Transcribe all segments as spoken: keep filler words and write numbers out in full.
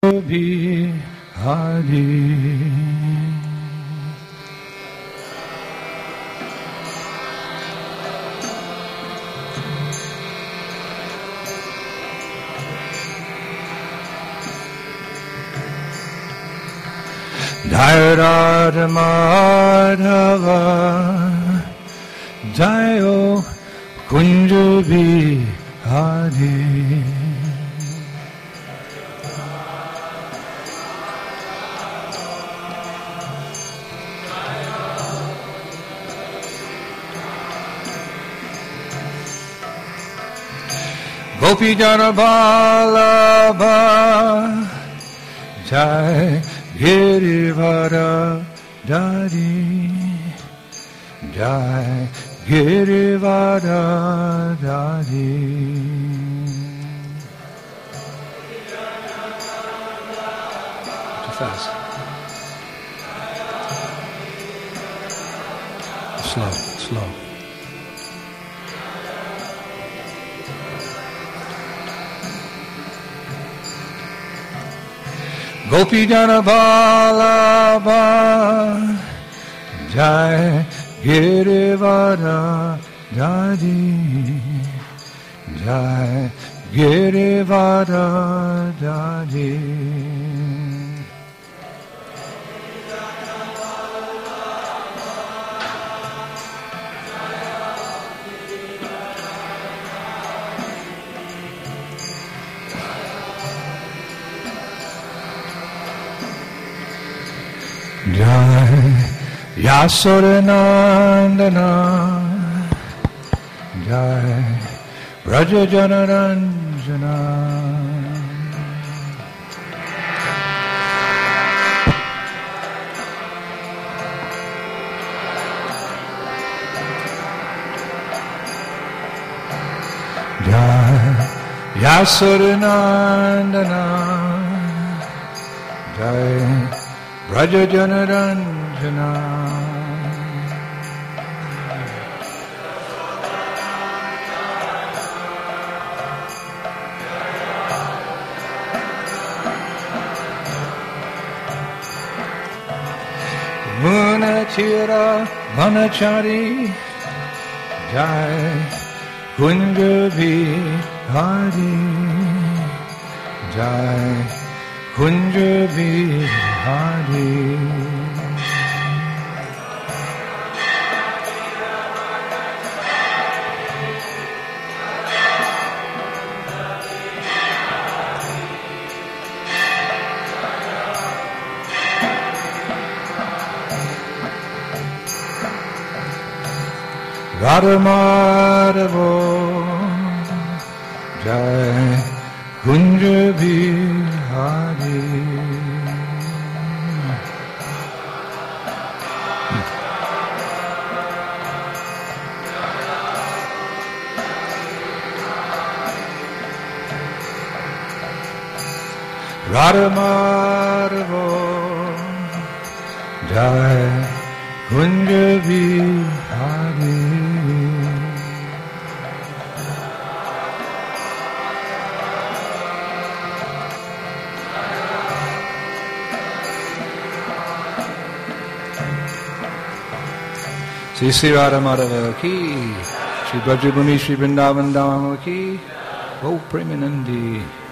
Bihari. Jai Radha Madhava, Jayo Kunja Bihari. Gopi Jana Vallabha, Jai Girivara Dari, Jai Girivara Dari. Too fast. Slow, slow. Gopi Jana Vallabha, Jai Girivara Dari, Jai Girivara Dari. Jai Yasodanandana, Jai Braja Janaranjana. Jai Yasodanandana, Jai Braja Janaranjana. Munachira Vanachari, Jai Kunja Bihari, Jai Kunja Bihari. Radha Madhava, Jai Kunja Bihari. Radha Madhava, Jai Kunja Bihari. Sri Sri Radha Madhava ki, Sri Brajabhumi Sri Vrindavan Dham ki, Go Premanandi.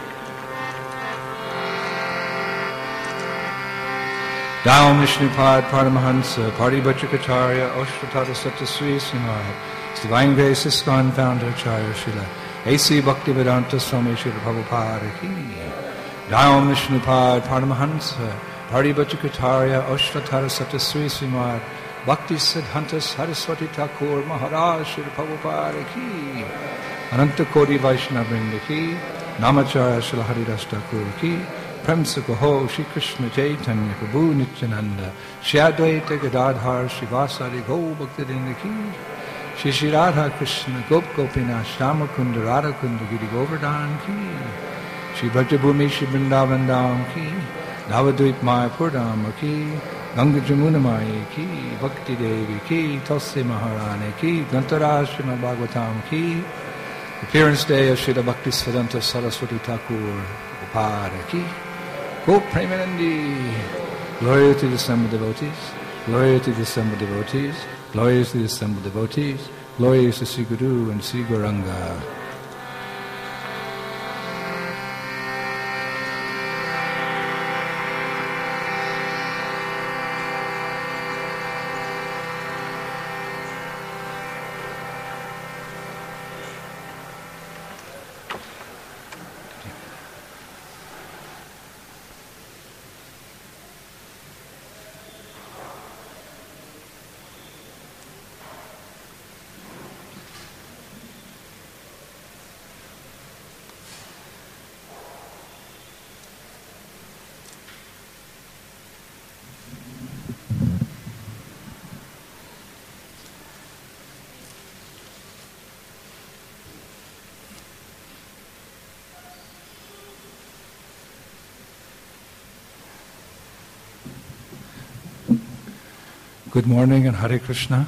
Down Vishnupad Paramahansa, Party Bhatrakacharya, Oshtatata Satta Sri Srimad, Divine Grace ISKCON Founder Acharya Srila, A C Bhaktivedanta Swami Srila Prabhupada ki. Down Vishnupad Paramahansa, Party Bhatrakacharya, Oshtatata Satta Sri Srimad, Bhakti Siddhanta Saraswati Thakur Maharaj Srila Prabhupada ki. Ananta Kodi Vaishnava Vrinda ki, Namacharya Srila Haridas Thakur ki. Prem se kaho Shri Krishna Chaitanya Prabhu Nityananda Shri Advaita Gadadhar Shri Vasari Go Bhaktivinoda ki. Shri Shri Radha Krishna Gop Gopinath Shama Kunda Radha Kunda Giri Govardhan ki. Shri Brajabhumi Shri Vrindavan Dham ki. Navadvip Mayapur Dham ki. Ganga Jamuna Maya ki. Bhakti Devi ki. Tulsi Maharani ki. Gantara Srimad Bhagavatam ki. Appearance Day of Srila Bhakti Siddhanta Saraswati Thakur Prabhupada ki. Go Premanandi. Glory to the assembled devotees. Glory to the assembled devotees. Glory to the assembled devotees. Glory to Sri Guru and Sri Gauranga. Good morning and Hare Krishna.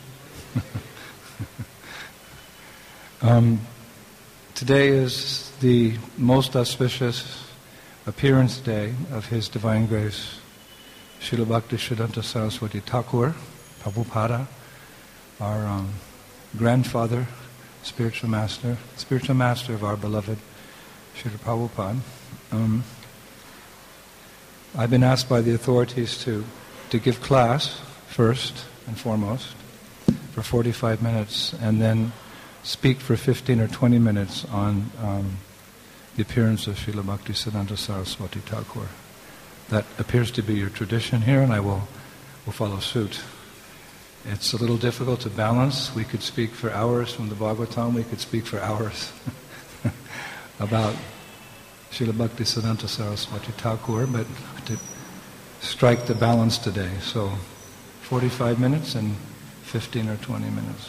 um, today is the most auspicious appearance day of His Divine Grace, Srila Bhaktisiddhanta Saraswati Thakur, Prabhupada, our um, grandfather, spiritual master, spiritual master of our beloved Srila Prabhupada. Um, I've been asked by the authorities to, to give class first and foremost for forty-five minutes and then speak for fifteen or twenty minutes on um, the appearance of Srila Bhaktisiddhanta Saraswati Thakur. That appears to be your tradition here, and I will, will follow suit. It's a little difficult to balance. We could speak for hours from the Bhagavatam, we could speak for hours about Srila Bhaktisiddhanta Saraswati Thakur, but to strike the balance today. So forty-five minutes and fifteen or twenty minutes.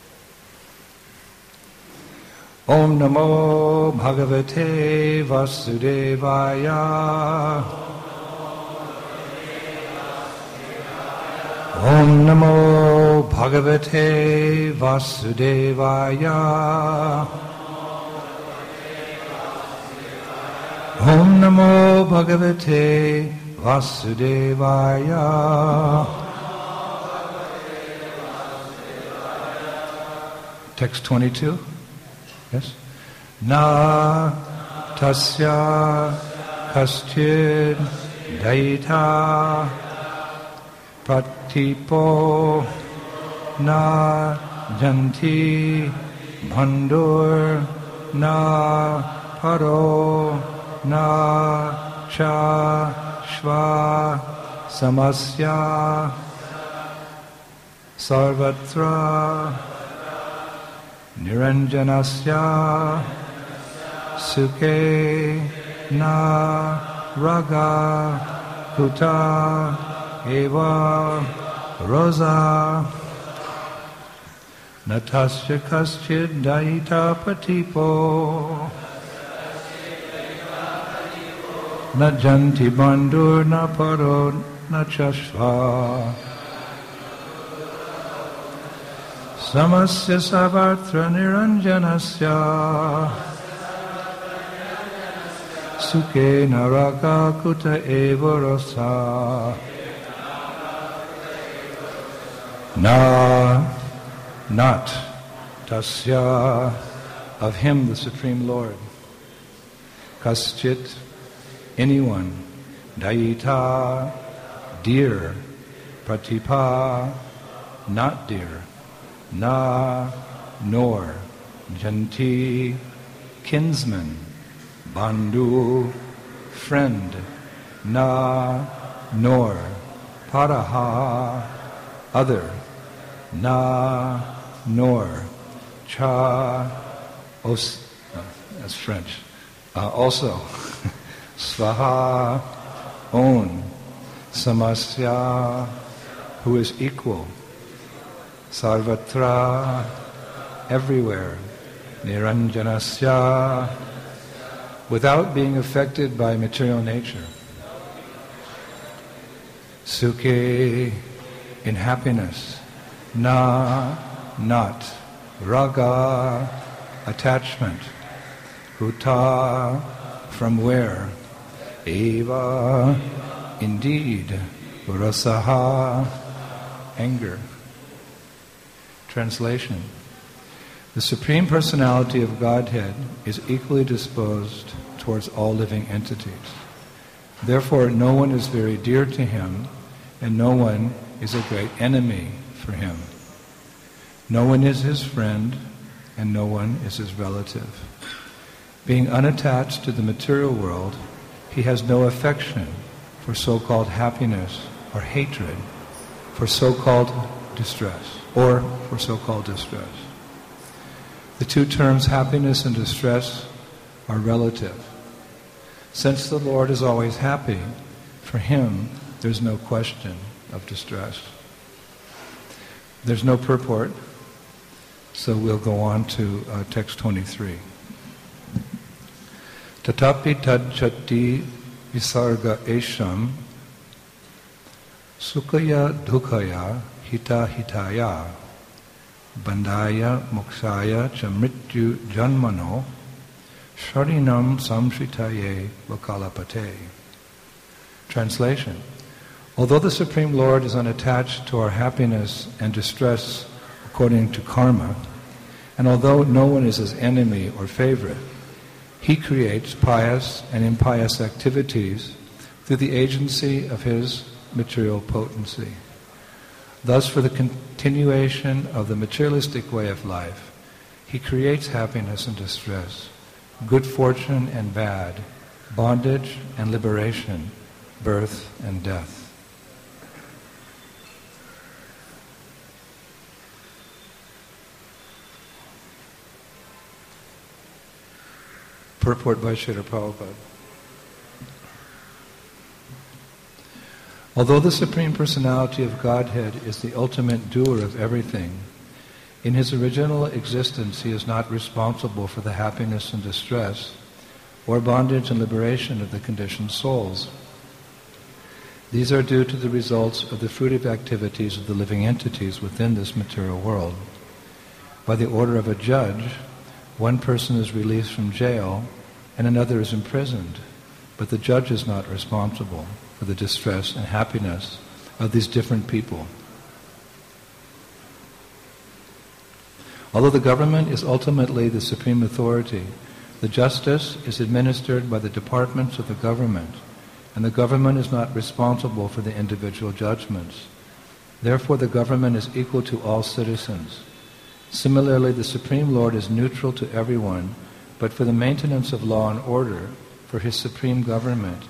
Om Namo Bhagavate Vasudevaya. Om Namo Bhagavate Vasudevaya. Om Namo Bhagavate Vasudevaya. Text twenty-two. Yes? Na tasya kaschid daita pratipo na janti bhandur na paro na cha shva samasya sarvatra Niranjanasya Sukhe Na Raga Kuta Eva Rosa Natasya Kaschid Daita Patipo Najanti Bandur Naparo Nachashva Samasya Savartra Niranjanasya Sukhe Naraka Kuta Eva Rosa Na, not Tasya, of Him, the Supreme Lord. Kaschit, anyone. Daita, dear. Pratipa, not dear. Na, nor. Janti, kinsman. Bandhu, friend. Na, nor. Paraha, other. Na, nor. Cha, os, uh, that's French. Uh, also, Svaha, own. Samasya, who is equal. Sarvatra, everywhere. Niranjanasya, without being affected by material nature. Sukhe, in happiness. Na, not. Raga, attachment. Kuta, from where? eva. Indeed. Rasaha. Anger. Translation. The Supreme Personality of Godhead is equally disposed towards all living entities. Therefore, no one is very dear to him, and no one is a great enemy for him. No one is his friend, and no one is his relative. Being unattached to the material world, he has no affection for so-called happiness or hatred for so-called distress, or for so-called distress. The two terms happiness and distress are relative. Since the Lord is always happy, for him there's no question of distress. There's no purport, so we'll go on to uh, text twenty-three. Tatapi tad chatti visarga esham sukaya dukhaya hita hitaya bandaya mokshaya cha mrityu janmano sharinam samshritaye vakalapate. Translation. Although the Supreme Lord is unattached to our happiness and distress according to karma, and although no one is his enemy or favorite, he creates pious and impious activities through the agency of his material potency. Thus, for the continuation of the materialistic way of life, he creates happiness and distress, good fortune and bad, bondage and liberation, birth and death. Purport by Srila Prabhupada. Although the Supreme Personality of Godhead is the ultimate doer of everything, in his original existence he is not responsible for the happiness and distress, or bondage and liberation of the conditioned souls. These are due to the results of the fruitive activities of the living entities within this material world. By the order of a judge, one person is released from jail and another is imprisoned, but the judge is not responsible for the distress and happiness of these different people. Although the government is ultimately the supreme authority, the justice is administered by the departments of the government, and the government is not responsible for the individual judgments. Therefore, the government is equal to all citizens. Similarly, the Supreme Lord is neutral to everyone, but for the maintenance of law and order, for his supreme government,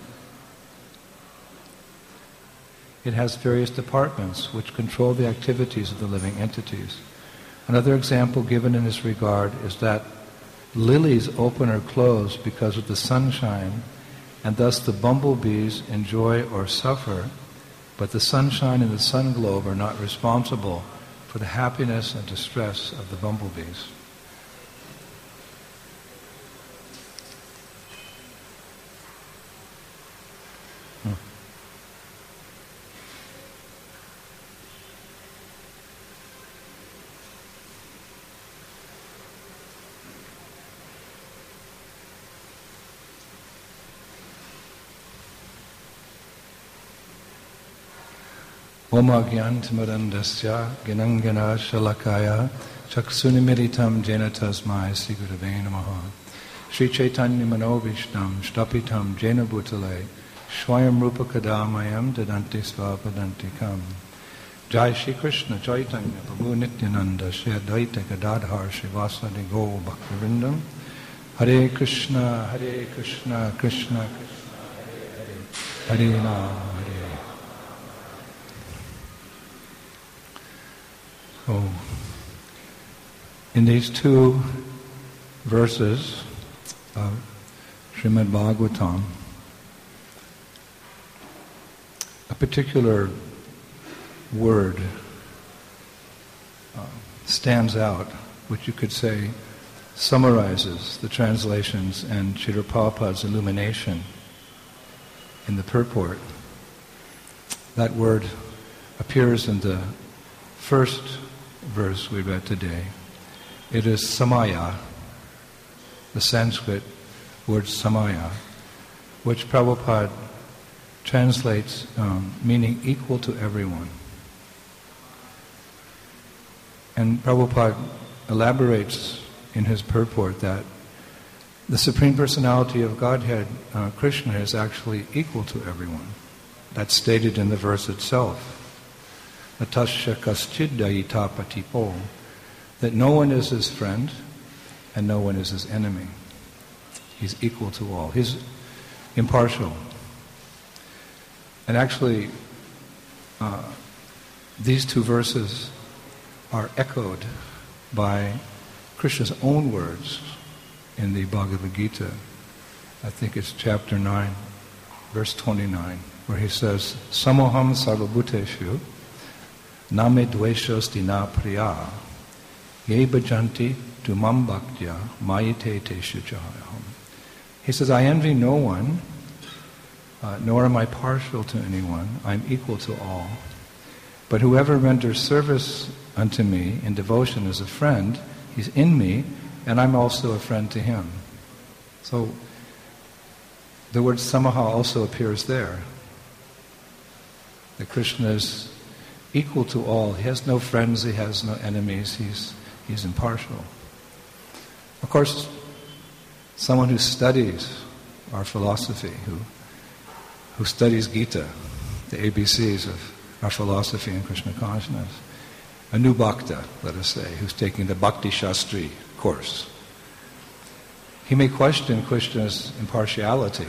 it has various departments which control the activities of the living entities. Another example given in this regard is that lilies open or close because of the sunshine, and thus the bumblebees enjoy or suffer, but the sunshine and the sun globe are not responsible for the happiness and distress of the bumblebees. Hmm. Om Agyantimarandasya Ginangana Shalakaya Chaksunimiritam Jena Tasmai Sri Gurave Namaha Sri Chaitanya Manovishtam Shtapitam Jena Bhutale Swayam Rupa Kadamayam Dadanti Svapadantikam. Jai Shri Krishna Chaitanya Prabhu Nityananda Shri Advaita Gadadhar Srivasadi Gaur Bhaktivinoda. Hare Krishna Hare Krishna Krishna Krishna Hare Hare Hare Rama Hare. Oh. In these two verses of Srimad Bhagavatam, a particular word uh, stands out, which you could say summarizes the translations and Srila Prabhupada's illumination in the purport. That word appears in the first verse we read today. It is samaya, the Sanskrit word samaya, which Prabhupada translates um, meaning equal to everyone. And Prabhupada elaborates in his purport that the Supreme Personality of Godhead, uh, Krishna, is actually equal to everyone. That's stated in the verse itself. Natasya kaschidayita patipo, that no one is his friend and no one is his enemy. He's equal to all. He's impartial. And actually, uh, these two verses are echoed by Krishna's own words in the Bhagavad Gita. I think it's chapter nine, verse twenty-nine, where he says, Samoham sarvabhuteshu name dveshosti na priya ye bhajanti tumam bhaktya mayate teshu jayaham. He says, I envy no one, uh, nor am I partial to anyone. I'm equal to all. But whoever renders service unto me in devotion as a friend, he's in me, and I'm also a friend to him. So the word samaha also appears there. That Krishna is equal to all. He has no friends, he has no enemies, he's he's impartial. Of course, someone who studies our philosophy, who who studies Gita, the A B Cs of our philosophy and Krishna consciousness, a new bhakta, let us say, who's taking the Bhakti Shastri course, he may question Krishna's impartiality,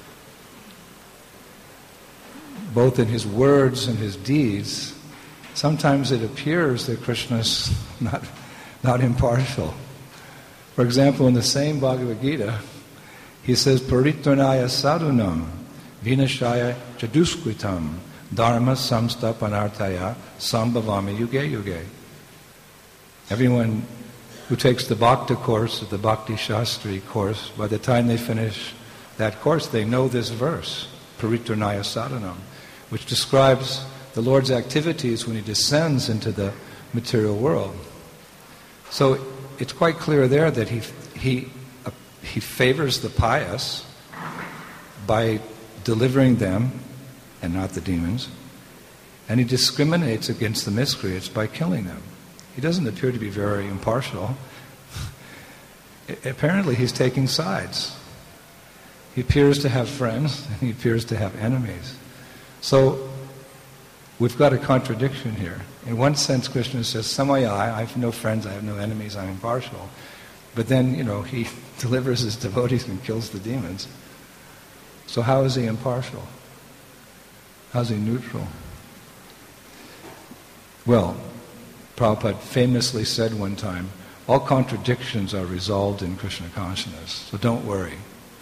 both in his words and his deeds. Sometimes it appears that Krishna is not, not impartial. For example, in the same Bhagavad Gita, he says, Paritranaya sadhunam vinashaya chaduskritam dharma samstapanartaya sambhavami yuge yuge. Everyone who takes the Bhakta course, or the Bhakti Shastri course, by the time they finish that course, they know this verse, Paritranaya sadhanam, which describes the Lord's activities when he descends into the material world. So it's quite clear there that he he uh, he favors the pious by delivering them and not the demons, and he discriminates against the miscreants by killing them. He doesn't appear to be very impartial. Apparently he's taking sides. He appears to have friends and he appears to have enemies. So we've got a contradiction here. In one sense, Krishna says, Samaya, I have no friends, I have no enemies, I'm impartial. But then, you know, he delivers his devotees and kills the demons. So how is he impartial? How is he neutral? Well, Prabhupada famously said one time, all contradictions are resolved in Krishna consciousness, so don't worry.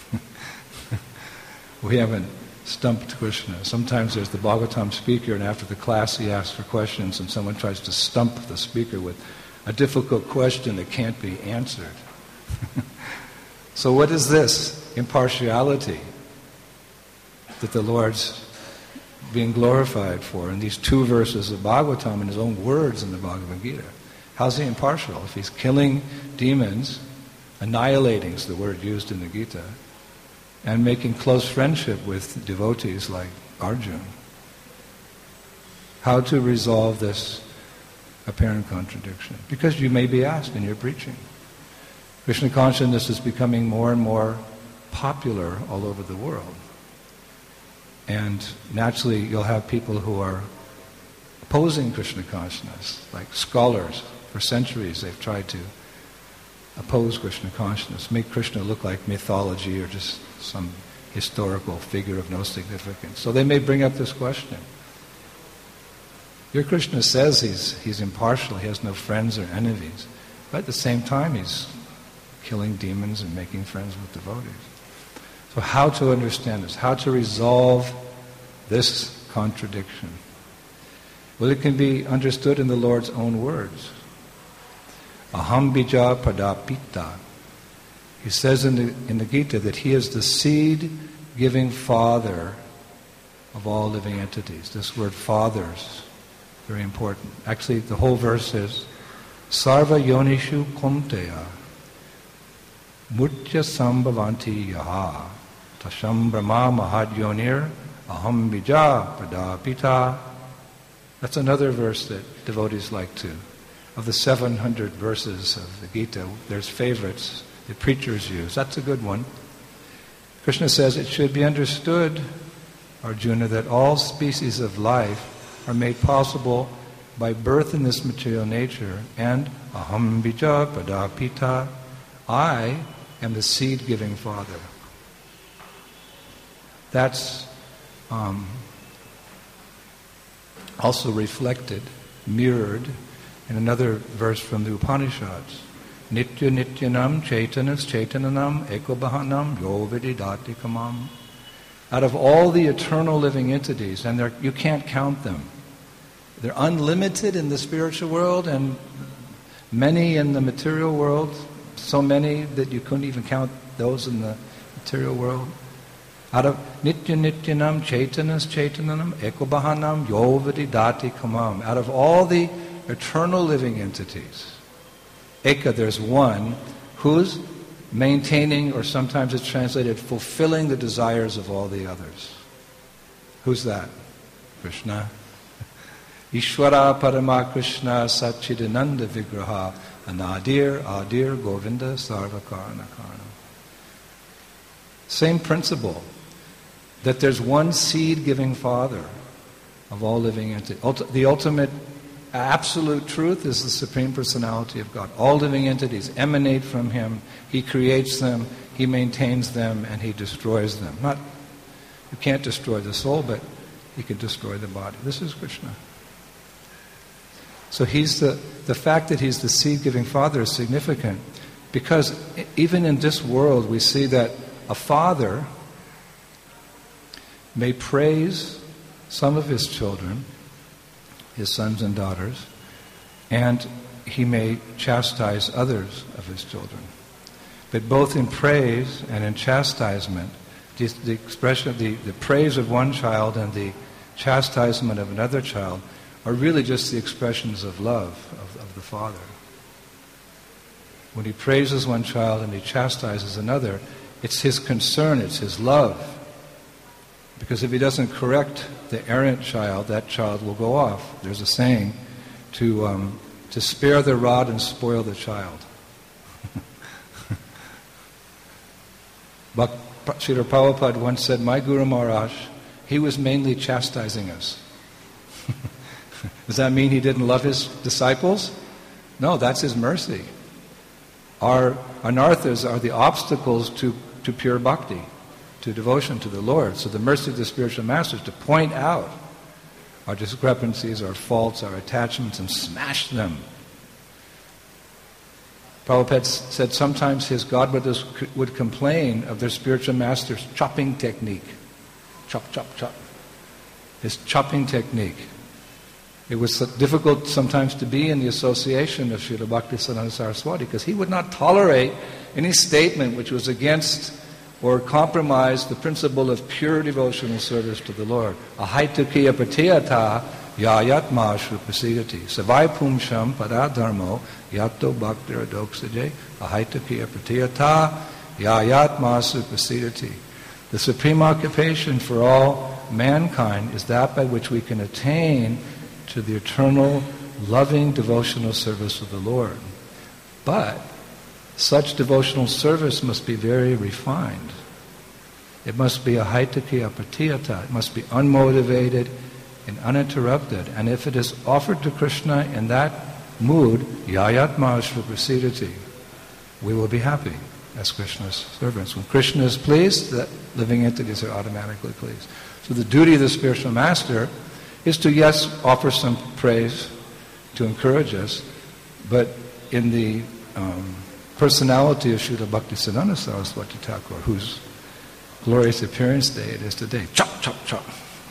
We haven't stumped Krishna. Sometimes there's the Bhagavatam speaker, and after the class he asks for questions, and someone tries to stump the speaker with a difficult question that can't be answered. So what is this impartiality that the Lord's being glorified for in these two verses of Bhagavatam and his own words in the Bhagavad Gita? How's he impartial? If he's killing demons, annihilating is the word used in the Gita, and making close friendship with devotees like Arjuna. How to resolve this apparent contradiction? Because you may be asked in your preaching. Krishna consciousness is becoming more and more popular all over the world. And naturally you'll have people who are opposing Krishna consciousness, like scholars. For centuries they've tried to oppose Krishna consciousness, make Krishna look like mythology or just some historical figure of no significance. So they may bring up this question. Your Krishna says he's he's impartial, he has no friends or enemies, but at the same time he's killing demons and making friends with devotees. So how to understand this? How to resolve this contradiction? Well, it can be understood in the Lord's own words. Aham bija pradapita. He says in the, in the Gita that he is the seed-giving father of all living entities. This word fathers, very important. Actually, the whole verse is Sarva yonishu kunteya murtya sambhavanti yaha Tasham Brahma Mahadyonir Aham Bija Pradapita. That's another verse that devotees like to. Of the seven hundred verses of the Gita, there's favorites that preachers use. That's a good one. Krishna says it should be understood, Arjuna, that all species of life are made possible by birth in this material nature, and aham bija pradapita, I am the seed-giving Father. That's um, also reflected, mirrored, in another verse from the Upanishads. Nitya nityanam chaitanas chaitananam ekobahanam yo vididati kamam. Out of all the eternal living entities, and you can't count them, they're unlimited in the spiritual world and many in the material world, so many that you couldn't even count those in the material world. Out of nitya nityanam chaitanas chaitananam ekobahanam yo vididati kamam. Out of all the eternal living entities, Eka, there's one who's maintaining, or sometimes it's translated, fulfilling the desires of all the others. Who's that? Krishna. Ishvara Parama Krishna Satchidananda Vigraha Anadir Adir Govinda Sarvakarana Karna. Same principle, that there's one seed-giving Father of all living entities. The ultimate absolute truth is the Supreme Personality of God. All living entities emanate from Him. He creates them, He maintains them, and He destroys them. Not, you can't destroy the soul, but He can destroy the body. This is Krishna. So he's the, the fact that He's the seed-giving Father is significant, because even in this world we see that a father may praise some of his children, his sons and daughters, and he may chastise others of his children. But both in praise and in chastisement, the, the expression of the, the praise of one child and the chastisement of another child are really just the expressions of love of, of the Father. When He praises one child and He chastises another, it's His concern, it's His love. Because if He doesn't correct the errant child, that child will go off. There's a saying, to um, to spare the rod and spoil the child. But Srila Prabhupada once said, my Guru Maharaj, he was mainly chastising us. Does that mean he didn't love his disciples? No, that's his mercy. Our anarthas are the obstacles to, to pure bhakti, to devotion to the Lord. So the mercy of the spiritual masters to point out our discrepancies, our faults, our attachments, and smash them. Prabhupada said sometimes his godbrothers would complain of their spiritual master's chopping technique. Chop, chop, chop. His chopping technique. It was difficult sometimes to be in the association of Srila Bhaktisiddhanta Saraswati because he would not tolerate any statement which was against or compromised the principle of pure devotional service to the Lord. Ahaitukiya pratiyata yayatma shrupasidati savai pumsham padadharmo yato bhaktir adoksaje ahaitukiya pratiyata yayatma shrupasidati. The supreme occupation for all mankind is that by which we can attain to the eternal, loving, devotional service of the Lord. But such devotional service must be very refined. It must be a haitukiya pratiyata. It must be unmotivated and uninterrupted. And if it is offered to Krishna in that mood, yayatma shrupasidati, we will be happy as Krishna's servants. When Krishna is pleased, the living entities are automatically pleased. So the duty of the spiritual master is to, yes, offer some praise to encourage us, but in the um, personality of Srila Bhaktisiddhanta Saraswati Thakur, whose glorious appearance day it is today. Chop, chop, chop.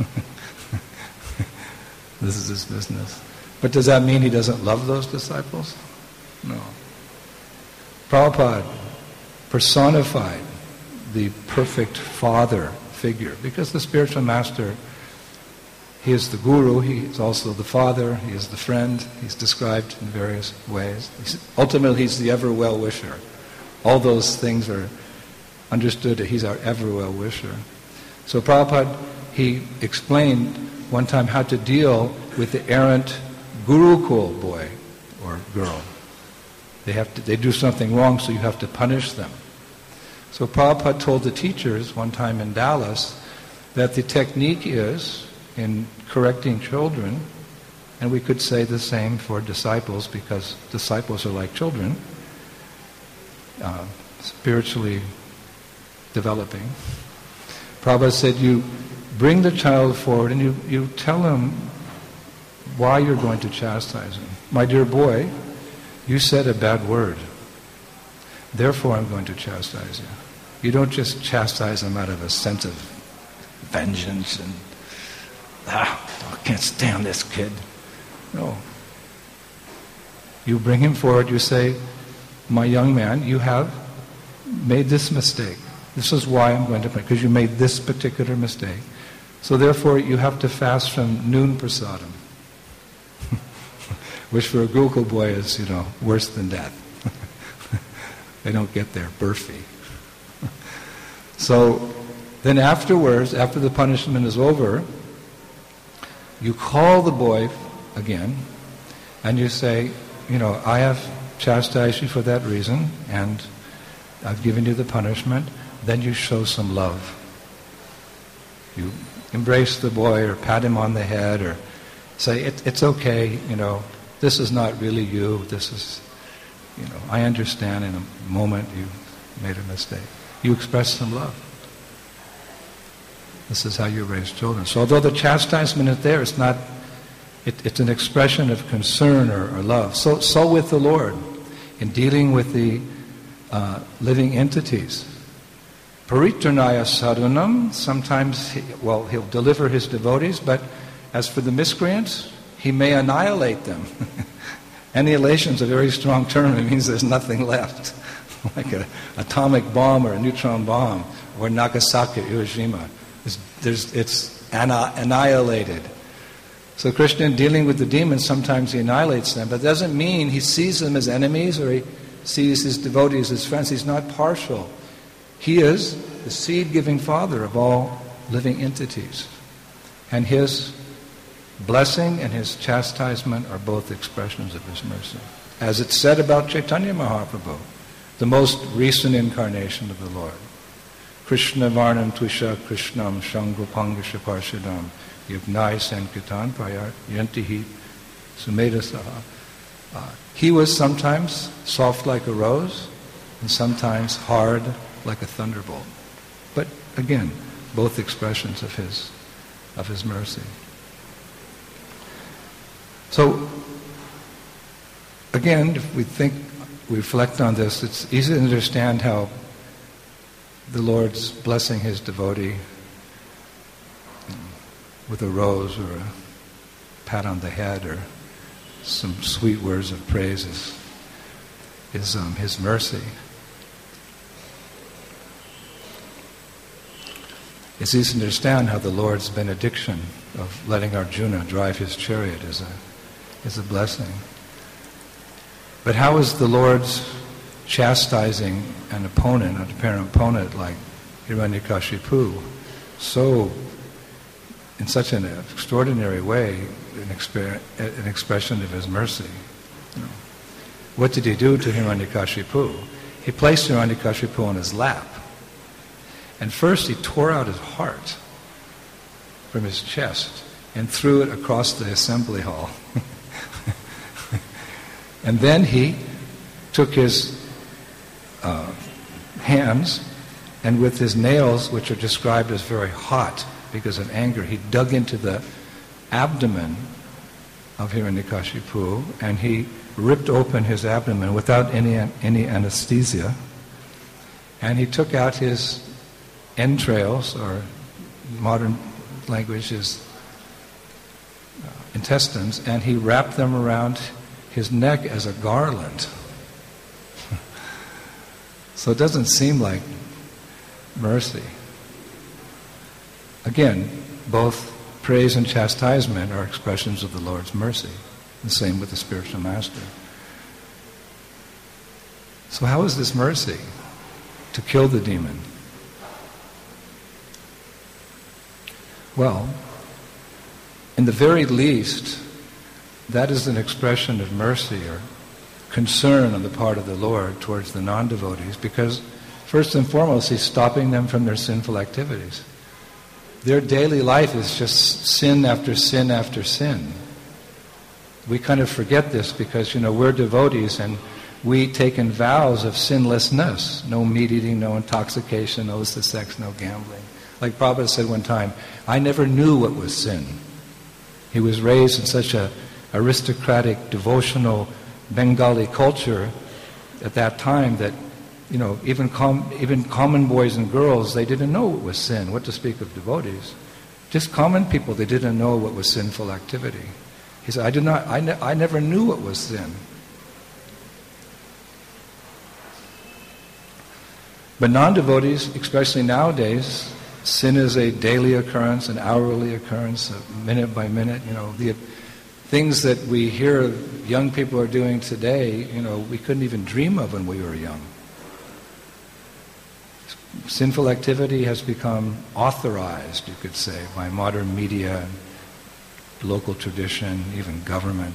This is his business. But does that mean he doesn't love those disciples? No. Prabhupada personified the perfect father figure because the spiritual master, he is the guru, he is also the father, he is the friend, he's described in various ways. He's, ultimately, he's the ever well-wisher. All those things are understood that he's our ever well-wisher. So Prabhupada, he explained one time how to deal with the errant Gurukul boy or girl. They have to, they do something wrong, so you have to punish them. So Prabhupada told the teachers one time in Dallas that the technique is, in correcting children, and we could say the same for disciples because disciples are like children, uh, spiritually developing. Prabhupada said you bring the child forward and you, you tell him why you're going to chastise him. My dear boy, you said a bad word. Therefore I'm going to chastise you. You don't just chastise him out of a sense of vengeance and, ah, I can't stand this kid. No. You bring him forward, you say, my young man, you have made this mistake. This is why I'm going to punish, because you made this particular mistake. So therefore you have to fast from noon prasadam, which for a Gurukul boy is, you know, worse than death. They don't get there, burfi. So then afterwards, after the punishment is over, you call the boy again, and you say, you know, I have chastised you for that reason, and I've given you the punishment. Then you show some love. You embrace the boy or pat him on the head or say, it, it's okay, you know, this is not really you, this is, you know, I understand in a moment you made a mistake. You express some love. This is how you raise children. So although the chastisement is there, it's not, it, it's an expression of concern or, or love. So, so with the Lord, in dealing with the uh, living entities. Paritranaya sadhunam, sometimes, he, well, he'll deliver his devotees, but as for the miscreants, he may annihilate them. Annihilation is a very strong term. It means there's nothing left. Like an atomic bomb or a neutron bomb, or Nagasaki, Hiroshima. It's, there's, it's anna, annihilated. So Krishna, in dealing with the demons, sometimes he annihilates them, but it doesn't mean he sees them as enemies or he sees his devotees as friends. He's not partial. He is the seed-giving Father of all living entities. And his blessing and his chastisement are both expressions of his mercy. As it's said about Chaitanya Mahaprabhu, the most recent incarnation of the Lord. Krishna Varnam Tvisha Krishnam Shangopanga Parshadam Yagnai Sankirtan Prayar Yantihi Sumedasaha. Uh, he was sometimes soft like a rose and sometimes hard like a thunderbolt. But again, both expressions of his of his mercy. So again, if we think, we reflect on this, it's easy to understand how the Lord's blessing his devotee with a rose or a pat on the head or some sweet words of praise is, is um, his mercy. It's easy to understand how the Lord's benediction of letting Arjuna drive his chariot is a, is a blessing. But how is the Lord's chastising an opponent, an apparent opponent like Hiranyakashipu, so, in such an extraordinary way, an, exper- an expression of his mercy? You know, what did he do to Hiranyakashipu? He placed Hiranyakashipu on his lap. And first he tore out his heart from his chest and threw it across the assembly hall. And then he took his uh, hands and with his nails, which are described as very hot because of anger, he dug into the abdomen of Hiranyakashipu and he ripped open his abdomen without any, any anesthesia. And he took out his entrails, or modern language is uh, intestines, and he wrapped them around his neck as a garland. So it doesn't seem like mercy. Again, both praise and chastisement are expressions of the Lord's mercy. The same with the spiritual master. So how is this mercy? To kill the demon. Well, in the very least, that is an expression of mercy or concern on the part of the Lord towards the non-devotees, because first and foremost, He's stopping them from their sinful activities. Their daily life is just sin after sin after sin. We kind of forget this because, you know, we're devotees and we taken vows of sinlessness. No meat eating, no intoxication, no illicit sex, no gambling. Like Prabhupada said one time, I never knew what was sin. He was raised in such a aristocratic, devotional Bengali culture at that time that, you know, even com- even common boys and girls, they didn't know what was sin, what to speak of devotees. Just common people, they didn't know what was sinful activity. He said, I did not, I, ne- I never knew what was sin. But non-devotees, especially nowadays, sin is a daily occurrence, an hourly occurrence, a minute by minute. You know, the things that we hear young people are doing today, you know, we couldn't even dream of when we were young. Sinful activity has become authorized, you could say, by modern media, local tradition, even government.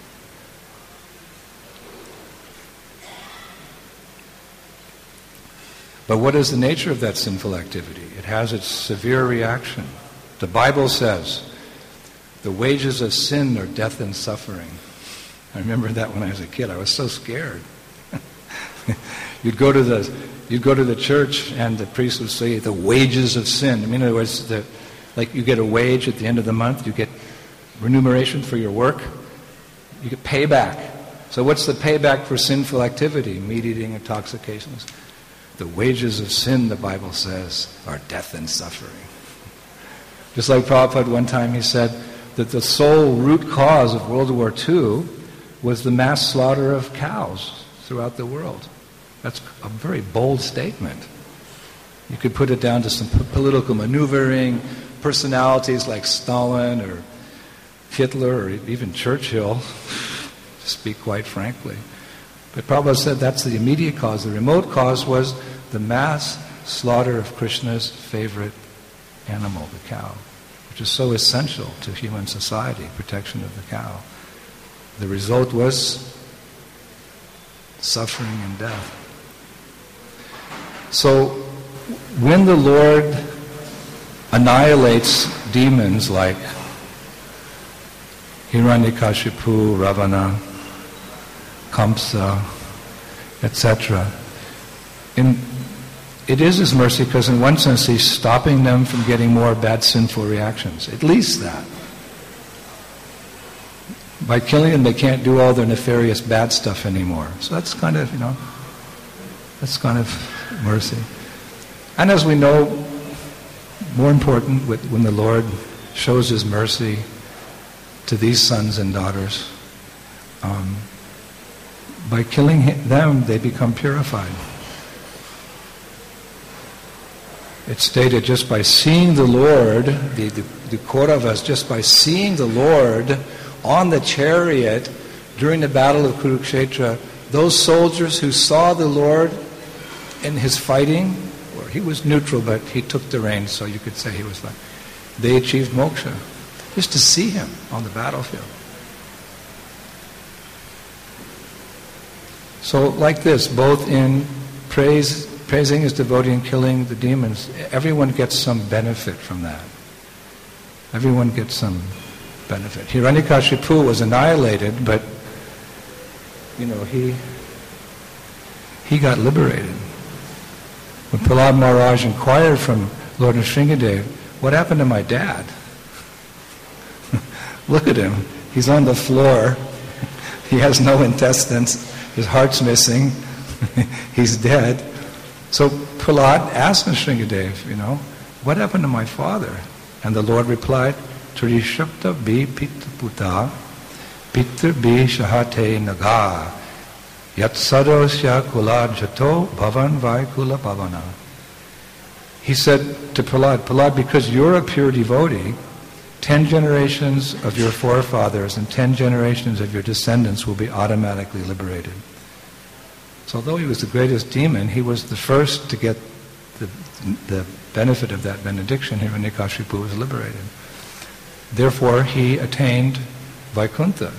But what is the nature of that sinful activity? It has its severe reaction. The Bible says, the wages of sin are death and suffering. I remember that when I was a kid. I was so scared. You'd go to the you'd go to the church and the priest would say the wages of sin. I mean, in other words, the, like you get a wage at the end of the month, you get remuneration for your work, you get payback. So what's the payback for sinful activity? Meat eating, intoxications. The wages of sin, the Bible says, are death and suffering. Just like Prabhupada one time, he said that the sole root cause of World War Two was the mass slaughter of cows throughout the world. That's a very bold statement. You could put it down to some p- political maneuvering, personalities like Stalin or Hitler or even Churchill, to speak quite frankly. But Prabhupada said that's the immediate cause. The remote cause was the mass slaughter of Krishna's favorite animal, the cow, which is so essential to human society, protection of the cow. The result was suffering and death. So when the Lord annihilates demons like Hiranyakashipu, Ravana, Kamsa, et cetera, in it is His mercy because in one sense He's stopping them from getting more bad sinful reactions. At least that. By killing them, they can't do all their nefarious bad stuff anymore. So that's kind of, you know, that's kind of mercy. And as we know, more important, when the Lord shows His mercy to these sons and daughters, um, by killing them, they become purified. It's stated just by seeing the Lord, the, the, the Kauravas, just by seeing the Lord on the chariot during the battle of Kurukshetra, those soldiers who saw the Lord in His fighting, or he was neutral, but he took the reins, so you could say he was like, they achieved moksha. Just to see Him on the battlefield. So like this, both in praise, praising His devotee and killing the demons, everyone gets some benefit from that. Everyone gets some benefit. Hiranyakashipu was annihilated, but you know, he he got liberated. When Prahlad Maharaj inquired from Lord Nrsingadev, what happened to my dad? Look at him. He's on the floor. He has no intestines. His heart's missing. He's dead. So Prahlad asked Nrsingadev, you know, what happened to my father? And the Lord replied, Trishapta bi pittaputa pitr bi shahate naga yat sadosya kula jato bhavan vai kula bhavana. He said to Prahlad, Prahlad, because you're a pure devotee, ten generations of your forefathers and ten generations of your descendants will be automatically liberated. So although he was the greatest demon, he was the first to get the, the benefit of that benediction, Hiranyakashipu was liberated. Therefore, he attained Vaikuntha,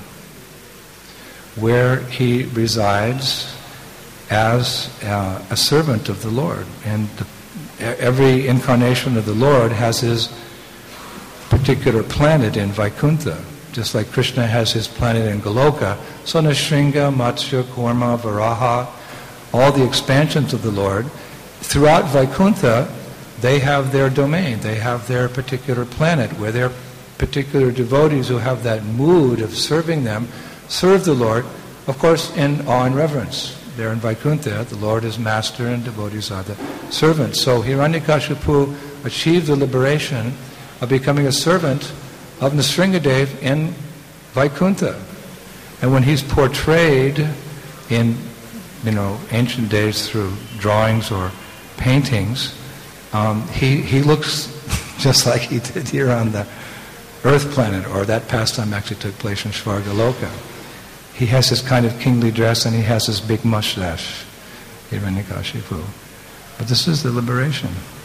where he resides as uh, a servant of the Lord. And the, every incarnation of the Lord has his particular planet in Vaikuntha. Just like Krishna has his planet in Goloka, so Nrsimha, Matsya, Kurma, Varaha, all the expansions of the Lord, throughout Vaikuntha, they have their domain, they have their particular planet, where their particular devotees who have that mood of serving them, serve the Lord, of course, in awe and reverence. There in Vaikuntha, the Lord is master and devotees are the servants. So Hiranyakashipu achieved the liberation of becoming a servant of Nrsimhadev in Vaikuntha. And when he's portrayed in, you know, ancient days through drawings or paintings, um, he, he looks just like he did here on the Earth planet, or that pastime actually took place in Svargaloka. He has his kind of kingly dress and he has his big mustache, Hiranyakashipu. But this is the liberation.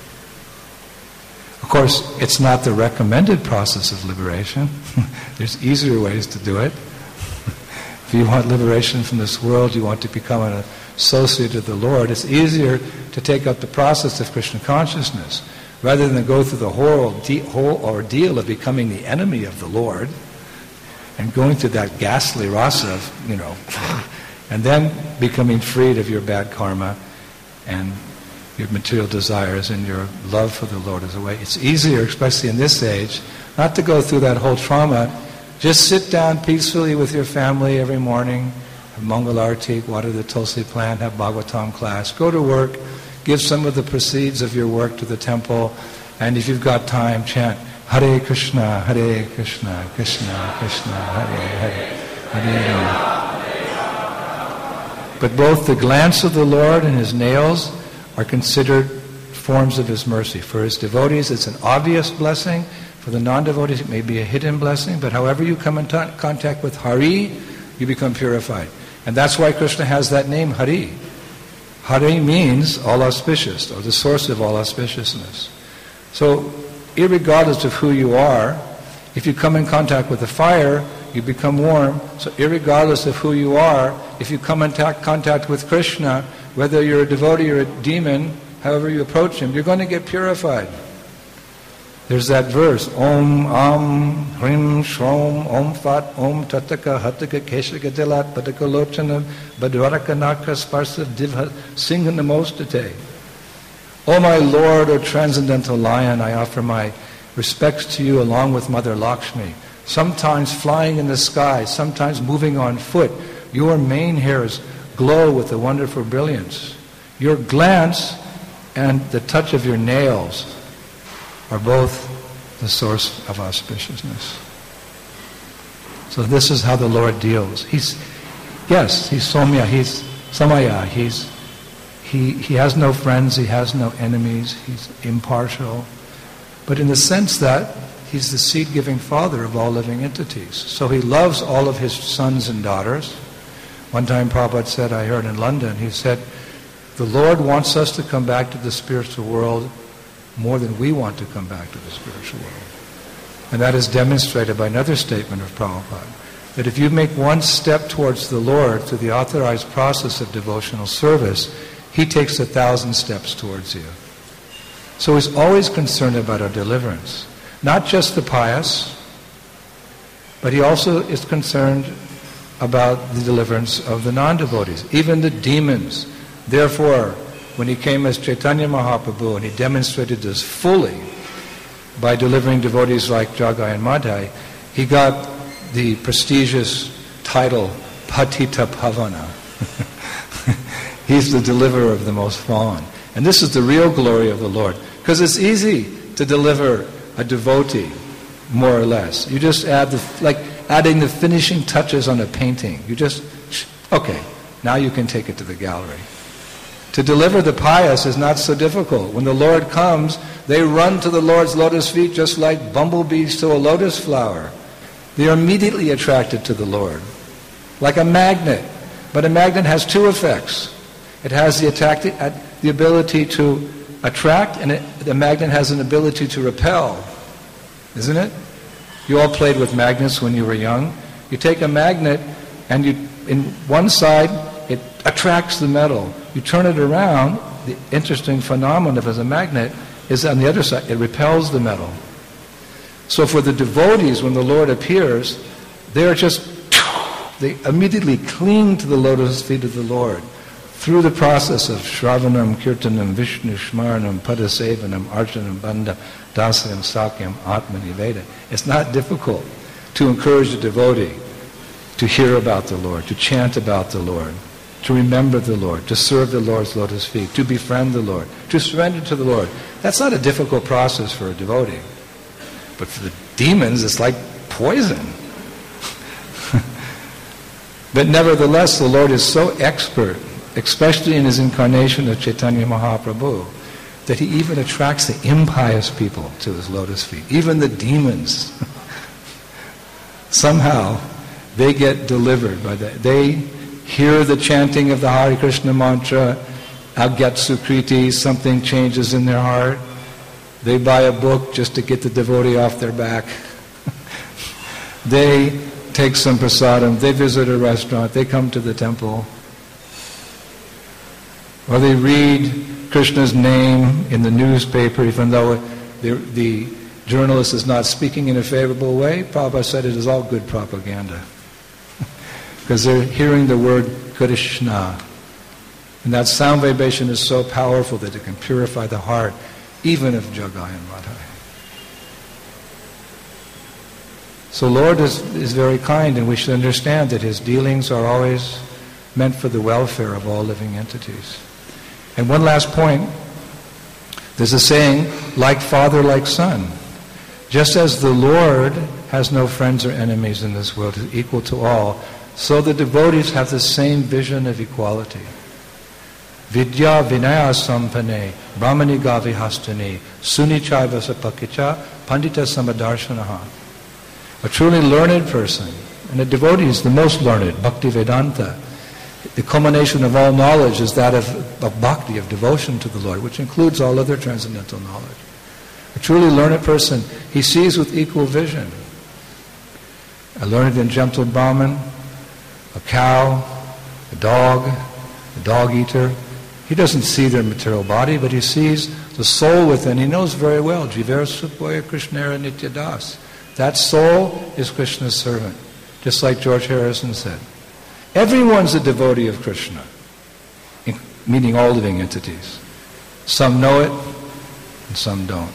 Of course, it's not the recommended process of liberation. There's easier ways to do it. If you want liberation from this world, you want to become an associate of the Lord, it's easier to take up the process of Krishna consciousness rather than go through the whole, whole ordeal of becoming the enemy of the Lord and going through that ghastly rasa of, you know, and then becoming freed of your bad karma and your material desires and your love for the Lord is away. It's easier, especially in this age, not to go through that whole trauma. Just sit down peacefully with your family every morning, have Mangal Arati, water the Tulsi plant, have Bhagavatam class, go to work, give some of the proceeds of your work to the temple, and if you've got time, chant Hare Krishna, Hare Krishna, Krishna, Krishna, Hare Hare, Hare Rama. But both the glance of the Lord and his nails are considered forms of his mercy. For his devotees, it's an obvious blessing. For the non-devotees, it may be a hidden blessing. But however you come in t- contact with Hari, you become purified. And that's why Krishna has that name, Hari. Hari means all auspicious, or the source of all auspiciousness. So, irregardless of who you are, if you come in contact with the fire, you become warm. So, irregardless of who you are, if you come in ta- contact with Krishna, whether you're a devotee or a demon, however you approach him, you're going to get purified. There's that verse, Om Am Hrim Shrom Om Fat Om Tataka Hataka Keshaka Dilat Padaka Lochana Badwaraka Naka Sparsa Divha Singha Namostate. O my Lord, O Transcendental Lion, I offer my respects to you along with Mother Lakshmi. Sometimes flying in the sky, sometimes moving on foot. Your mane hairs glow with a wonderful brilliance. Your glance and the touch of your nails are both the source of auspiciousness. So this is how the Lord deals. He's, yes, he's Somya, he's Samaya, he's, he, he has no friends, he has no enemies, he's impartial. But in the sense that he's the seed-giving father of all living entities. So he loves all of his sons and daughters. One time Prabhupada said, I heard in London, he said, the Lord wants us to come back to the spiritual world more than we want to come back to the spiritual world. And that is demonstrated by another statement of Prabhupada, that if you make one step towards the Lord through the authorized process of devotional service, he takes a thousand steps towards you. So he's always concerned about our deliverance. Not just the pious, but he also is concerned about the deliverance of the non-devotees, even the demons. Therefore, when he came as Chaitanya Mahaprabhu and he demonstrated this fully by delivering devotees like Jagai and Madhai, he got the prestigious title Patita Pavana. He's the deliverer of the most fallen. And this is the real glory of the Lord. Because it's easy to deliver a devotee, more or less. You just add the, like adding the finishing touches on a painting. You just, okay, now you can take it to the gallery. To deliver the pious is not so difficult. When the Lord comes, they run to the Lord's lotus feet just like bumblebees to a lotus flower. They are immediately attracted to the Lord, like a magnet. But a magnet has two effects. It has the, attack, the ability to attract, and it, the magnet has an ability to repel, isn't it? You all played with magnets when you were young. You take a magnet, and you, in one side, it attracts the metal. You turn it around, the interesting phenomenon of as a magnet is on the other side, it repels the metal. So for the devotees, when the Lord appears, they're just, they immediately cling to the lotus feet of the Lord through the process of Shravanam, Kirtanam, Vishnu, Shmaranam, Padasevanam, Archanam, Bandham, Dasayam, Sakyam, Atmani Veda. It's not difficult to encourage a devotee to hear about the Lord, to chant about the Lord, to remember the Lord, to serve the Lord's lotus feet, to befriend the Lord, to surrender to the Lord. That's not a difficult process for a devotee. But for the demons, it's like poison. But nevertheless, the Lord is so expert, especially in his incarnation of Chaitanya Mahaprabhu, that he even attracts the impious people to his lotus feet. Even the demons. Somehow, they get delivered by that. They hear the chanting of the Hare Krishna mantra, Agyat Sukriti, something changes in their heart. They buy a book just to get the devotee off their back. They take some prasadam, they visit a restaurant, they come to the temple. Or they read Krishna's name in the newspaper, even though the, the journalist is not speaking in a favorable way. Prabhupada said it is all good propaganda. Because they're hearing the word Krishna. And that sound vibration is so powerful that it can purify the heart, even of Jagai and Radha. So Lord is, is very kind, and we should understand that his dealings are always meant for the welfare of all living entities. And one last point, there's a saying, like father, like son. Just as the Lord has no friends or enemies in this world, is equal to all, so the devotees have the same vision of equality. Vidya vinaya sampane, brahmani gavi hastani, suni chaiva sapakicha, pandita samadarshanaha. A truly learned person, and a devotee is the most learned, Bhakti Vedanta. The culmination of all knowledge is that of, of bhakti, of devotion to the Lord, which includes all other transcendental knowledge. A truly learned person, he sees with equal vision. A learned and gentle Brahmin, a cow, a dog, a dog-eater. He doesn't see their material body, but he sees the soul within. He knows very well, Jiver Supoya Krishnara Nityadas. That soul is Krishna's servant, just like George Harrison said. Everyone's a devotee of Krishna, meaning all living entities. Some know it, and some don't.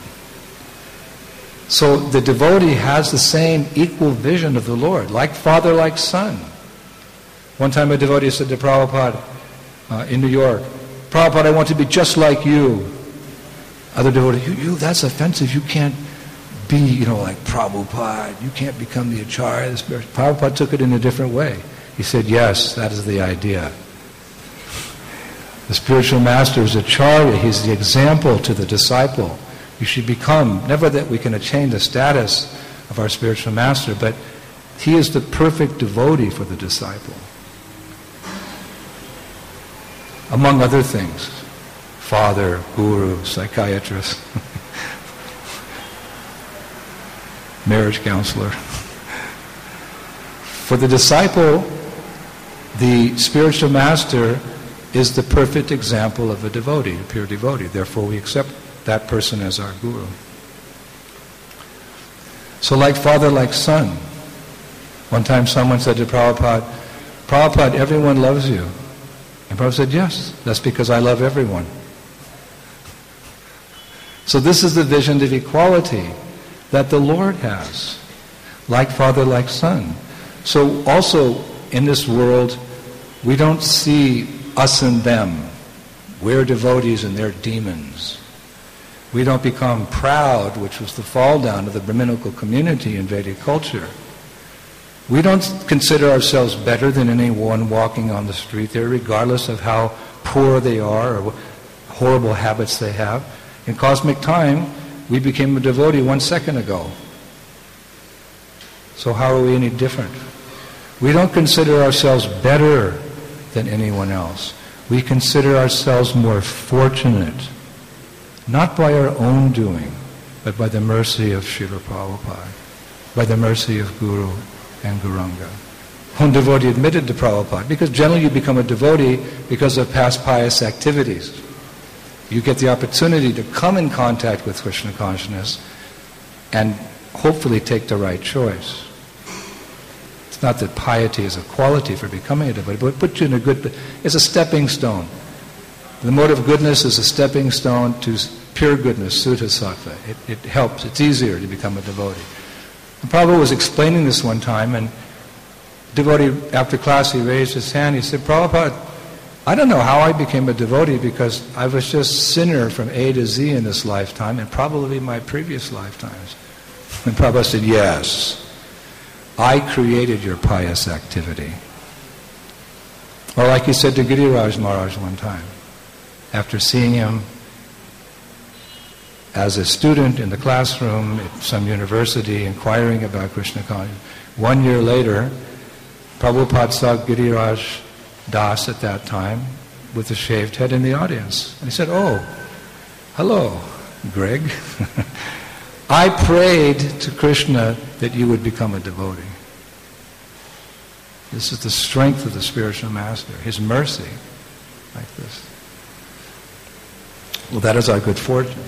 So the devotee has the same equal vision of the Lord, like father, like son. One time a devotee said to Prabhupada uh, in New York, Prabhupada, I want to be just like you. Other devotee, you, you, that's offensive. You can't be, you know, like Prabhupada. You can't become the Acharya. Prabhupada took it in a different way. He said, yes, that is the idea. The spiritual master is Acharya. He's the example to the disciple. You should become, never that we can attain the status of our spiritual master, but he is the perfect devotee for the disciple. Among other things, father, guru, psychiatrist, marriage counselor. For the disciple, the spiritual master is the perfect example of a devotee, a pure devotee. Therefore, we accept that person as our guru. So like father, like son. One time someone said to Prabhupada, Prabhupada, everyone loves you. And Prabhupada said, yes, that's because I love everyone. So this is the vision of equality that the Lord has. Like father, like son. So also in this world, we don't see us and them. We're devotees and they're demons. We don't become proud, which was the fall down of the Brahminical community in Vedic culture. We don't consider ourselves better than anyone walking on the street there, regardless of how poor they are or what horrible habits they have. In cosmic time, we became a devotee one second ago. So how are we any different? We don't consider ourselves better than anyone else. We consider ourselves more fortunate, not by our own doing, but by the mercy of Srila Prabhupada, by the mercy of Guru and Gauranga. One devotee admitted to Prabhupada, because generally you become a devotee because of past pious activities. You get the opportunity to come in contact with Krishna consciousness and hopefully take the right choice. It's not that piety is a quality for becoming a devotee, but it puts you in a good... It's a stepping stone. The mode of goodness is a stepping stone to pure goodness, Sudha Sattva. It, it helps. It's easier to become a devotee. And Prabhupada was explaining this one time, and devotee, after class, he raised his hand. He said, Prabhupada, I don't know how I became a devotee because I was just sinner from A to Z in this lifetime and probably my previous lifetimes. And Prabhupada said, yes, I created your pious activity. Or like he said to Giriraj Maharaj one time, after seeing him as a student in the classroom at some university inquiring about Krishna consciousness, one year later, Prabhupada saw Giriraj Das at that time with a shaved head in the audience. And he said, oh, hello, Greg. I prayed to Krishna that you would become a devotee. This is the strength of the spiritual master, his mercy, like this. Well, that is our good fortune.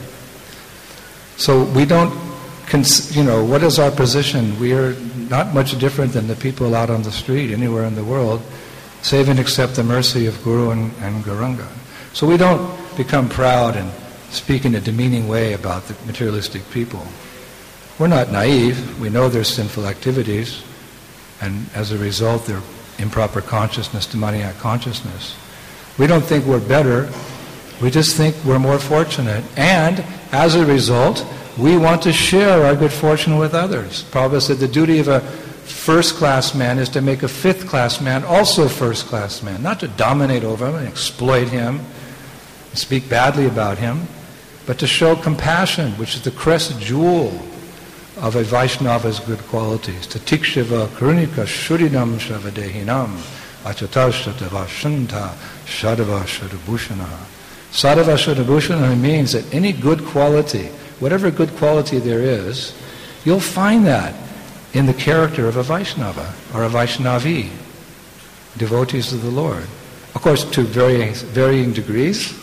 So we don't, cons- you know, what is our position? We are not much different than the people out on the street anywhere in the world, save and except the mercy of Guru and, and Gauranga. So we don't become proud and speak in a demeaning way about the materialistic people. We're not naive. We know there's sinful activities, and as a result, they're improper consciousness, demoniac consciousness. We don't think we're better. We just think we're more fortunate. And as a result, we want to share our good fortune with others. Prabhupada said the duty of a first-class man is to make a fifth-class man also first-class man. Not to dominate over him and exploit him, and speak badly about him, but to show compassion, which is the crest jewel of a Vaishnava's good qualities. Tatikshava karunika shurinam shavadehinam achatar shatavashanta shadava shadabhushanaha. Sadhava Shadabhushana means that any good quality, whatever good quality there is, you'll find that in the character of a Vaishnava or a Vaishnavi, devotees of the Lord. Of course, to varying, varying degrees.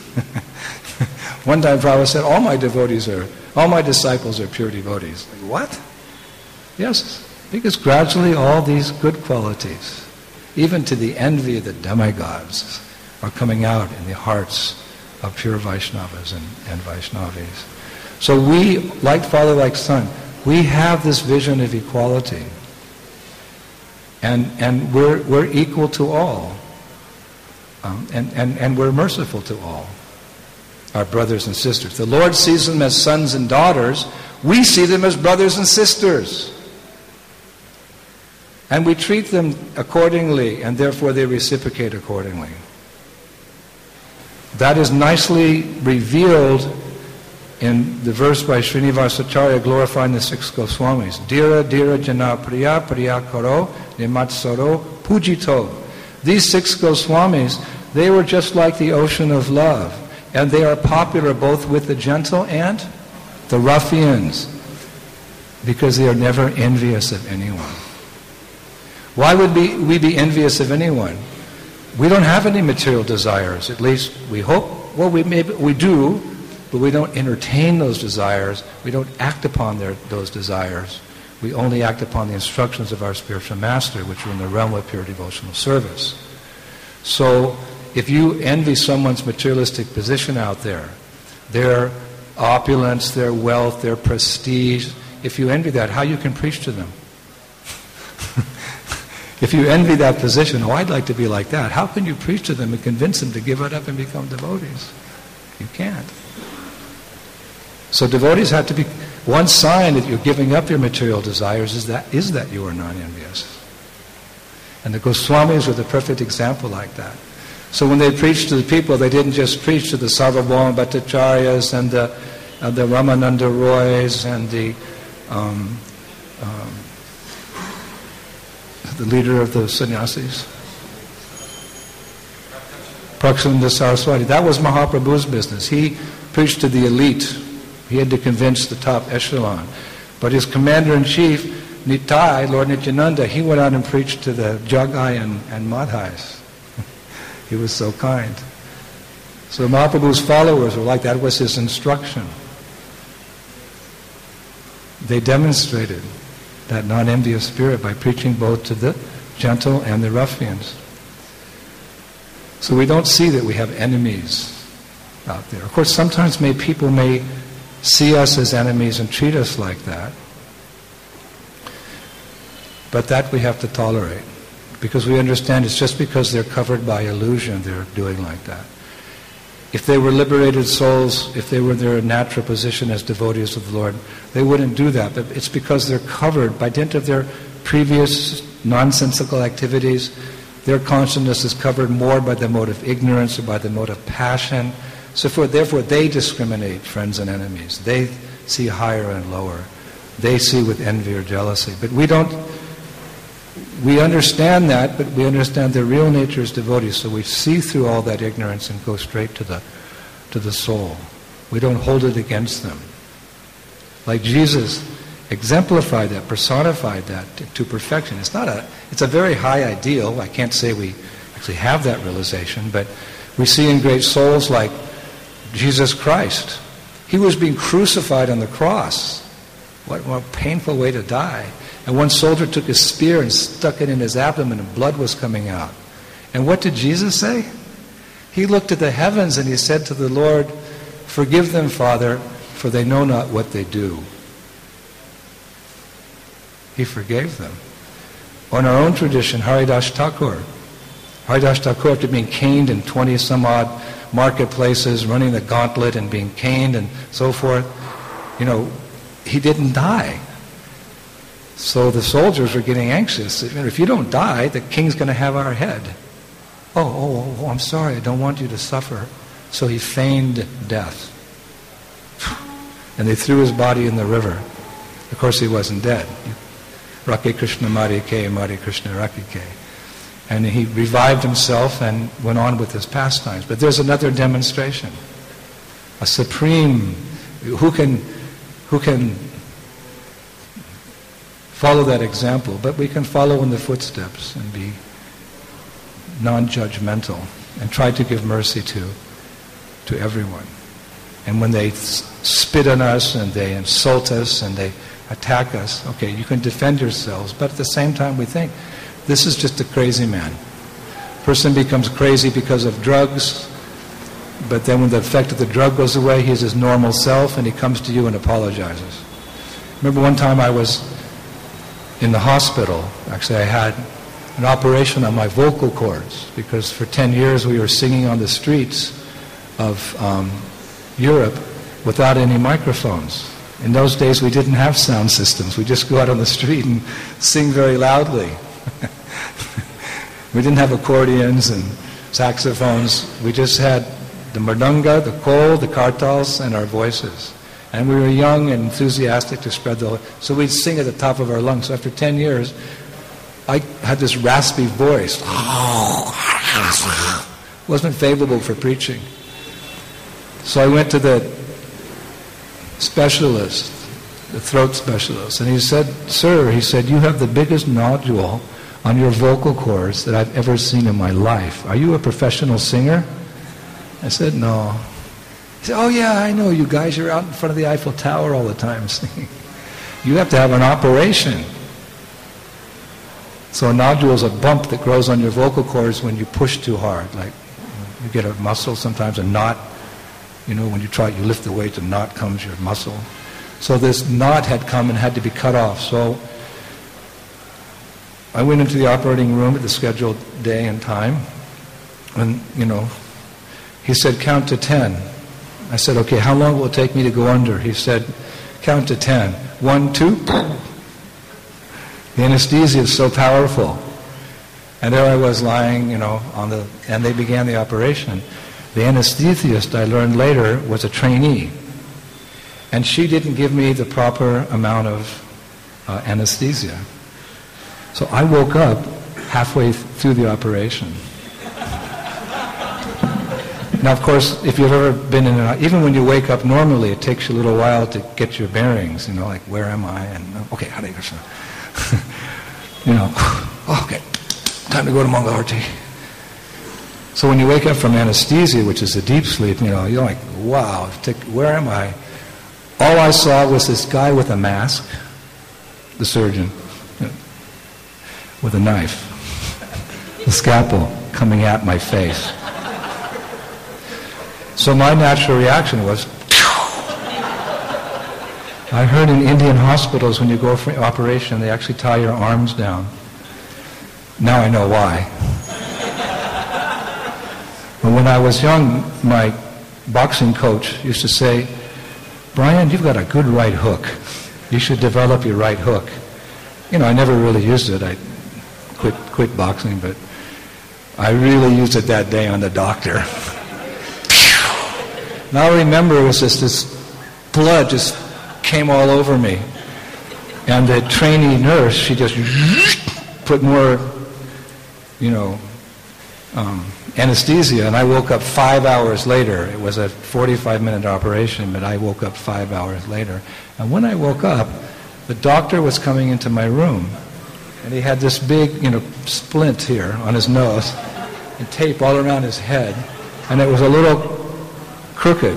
One time Prabhupada said, all my devotees are, all my disciples are pure devotees. Like, what? Yes, because gradually all these good qualities, even to the envy of the demigods, are coming out in the hearts of pure Vaishnavas and, and Vaishnavis. So we, like father, like son, we have this vision of equality. And and we're we're equal to all. Um, and, and, and we're merciful to all, our brothers and sisters. The Lord sees them as sons and daughters. We see them as brothers and sisters. And we treat them accordingly, and therefore they reciprocate accordingly. That is nicely revealed in the verse by Srinivasacharya glorifying the six Goswamis. Dira dira jana priya priya karo nimatsaro pujito. These six Goswamis, they were just like the ocean of love. And they are popular both with the gentle and the ruffians, because they are never envious of anyone. Why would we, we be envious of anyone? We don't have any material desires, at least we hope. Well, we maybe we do, but we don't entertain those desires. We don't act upon their, those desires. We only act upon the instructions of our spiritual master, which are in the realm of pure devotional service. So, if you envy someone's materialistic position out there, their opulence, their wealth, their prestige, if you envy that, how you can preach to them? If you envy that position, oh, I'd like to be like that, how can you preach to them and convince them to give it up and become devotees? You can't. So devotees have to be, one sign that you're giving up your material desires is that is that you are non-envious. And the Goswamis were the perfect example like that. So when they preached to the people, they didn't just preach to the Sarvabhauma Bhattacharyas and the, uh, the Ramananda Roys and the um, um, the leader of the sannyasis, Prakshananda Saraswati. That was Mahaprabhu's business. He preach to the elite. He had to convince the top echelon. But his commander-in-chief, Nitai, Lord Nityananda, he went out and preached to the Jagai and, and Madhais. He was so kind. So Mahaprabhu's followers were like that. That was his instruction. They demonstrated that non-envious spirit by preaching both to the gentle and the ruffians. So we don't see that we have enemies out there. Of course, sometimes may people may see us as enemies and treat us like that. But that we have to tolerate. Because we understand it's just because they're covered by illusion they're doing like that. If they were liberated souls, if they were in their natural position as devotees of the Lord, they wouldn't do that. But it's because they're covered by dint of their previous nonsensical activities. Their consciousness is covered more by the mode of ignorance or by the mode of passion. So for, therefore they discriminate friends and enemies. They see higher and lower. They see with envy or jealousy. But we don't, we understand that, but we understand their real nature is devotees. So we see through all that ignorance and go straight to the, to the soul. We don't hold it against them. Like Jesus exemplified that, personified that to, to perfection. It's not a, it's a very high ideal. I can't say we actually have that realization, but we see in great souls like Jesus Christ. He was being crucified on the cross. What, what a painful way to die. And one soldier took his spear and stuck it in his abdomen and blood was coming out. And what did Jesus say? He looked at the heavens and he said to the Lord, "Forgive them, Father, for they know not what they do." He forgave them. On our own tradition, Haridas Thakur. Haridas Thakur, after being caned in twenty some odd marketplaces, running the gauntlet and being caned and so forth, you know, he didn't die. So the soldiers were getting anxious. If you don't die, the king's going to have our head. Oh, oh, oh, I'm sorry, I don't want you to suffer. So he feigned death. And they threw his body in the river. Of course, he wasn't dead. Rake Krishna Mari Ke, Mari Krishna Rake Ke. And he revived himself and went on with his pastimes. But there's another demonstration. A supreme, who can, who can follow that example, but we can follow in the footsteps and be non-judgmental and try to give mercy to, to everyone. And when they spit on us and they insult us and they attack us, okay, you can defend yourselves, but at the same time we think, this is just a crazy man. Person becomes crazy because of drugs, but then when the effect of the drug goes away, he's his normal self and he comes to you and apologizes. Remember one time I was in the hospital. Actually, I had an operation on my vocal cords because for ten years we were singing on the streets of um, Europe without any microphones. In those days we didn't have sound systems. We just go out on the street and sing very loudly. We didn't have accordions and saxophones. We just had the mridanga, the kol, the kartals, and our voices. And we were young and enthusiastic to spread the... So we'd sing at the top of our lungs. So after ten years, I had this raspy voice. Wasn't favorable for preaching. So I went to the specialist, the throat specialist, and he said, "Sir," he said, "you have the biggest nodule on your vocal cords that I've ever seen in my life. Are you a professional singer?" I said, "No." He said, "Oh yeah, I know you guys. You're out in front of the Eiffel Tower all the time singing. You have to have an operation." So a nodule is a bump that grows on your vocal cords when you push too hard. Like you get a muscle, sometimes a knot. You know, when you try, you lift the weight, a knot comes your muscle. So this knot had come and had to be cut off. So I went into the operating room at the scheduled day and time, and, you know, he said, "Count to ten." I said, "Okay, how long will it take me to go under?" He said, "Count to ten. One, two." The anesthesia is so powerful. And there I was lying, you know, on the, and they began the operation. The anesthesiast, I learned later, was a trainee. And she didn't give me the proper amount of uh, anesthesia. So I woke up halfway through the operation. Now, of course, if you've ever been in an, even when you wake up normally, it takes you a little while to get your bearings, you know, like, where am I? And, okay, Hare Krishna. You know, okay, time to go to Mangalarti. So when you wake up from anesthesia, which is a deep sleep, you know, you're like, wow, take, where am I? All I saw was this guy with a mask, the surgeon, you know, with a knife, the scalpel coming at my face. So my natural reaction was, I heard in Indian hospitals when you go for operation, they actually tie your arms down. Now I know why. But when I was young, my boxing coach used to say, Brian, you've got a good right hook. You should develop your right hook. You know, I never really used it. I quit, quit boxing, but I really used it that day on the doctor. Now I remember it was just this blood just came all over me. And the trainee nurse, she just put more, you know, um, anesthesia, and I woke up five hours later. It was a forty-five minute operation, but I woke up five hours later. And when I woke up, the doctor was coming into my room, and he had this big, you know, splint here on his nose, and tape all around his head, and it was a little crooked.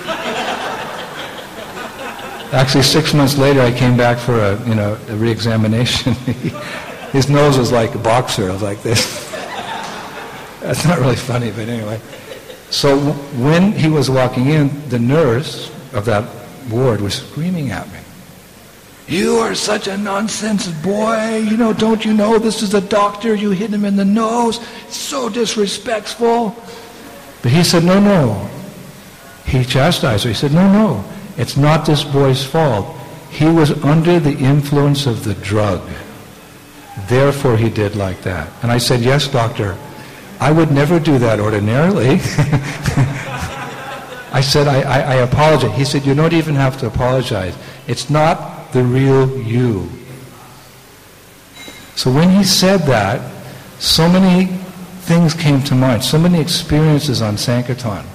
Actually, six months later, I came back for a, you know, a re-examination. His nose was like a boxer. I was like this. That's not really funny, but anyway. So when he was walking in, the nurse of that ward was screaming at me. You are such a nonsense boy. You know, don't you know this is a doctor? You hit him in the nose. So disrespectful. But he said, no, no. He chastised her. He said, no, no. It's not this boy's fault. He was under the influence of the drug. Therefore he did like that. And I said, yes, doctor. I would never do that ordinarily. I said, I, I, I apologize. He said, you don't even have to apologize. It's not the real you. So when he said that, so many things came to mind, so many experiences on Sankirtan.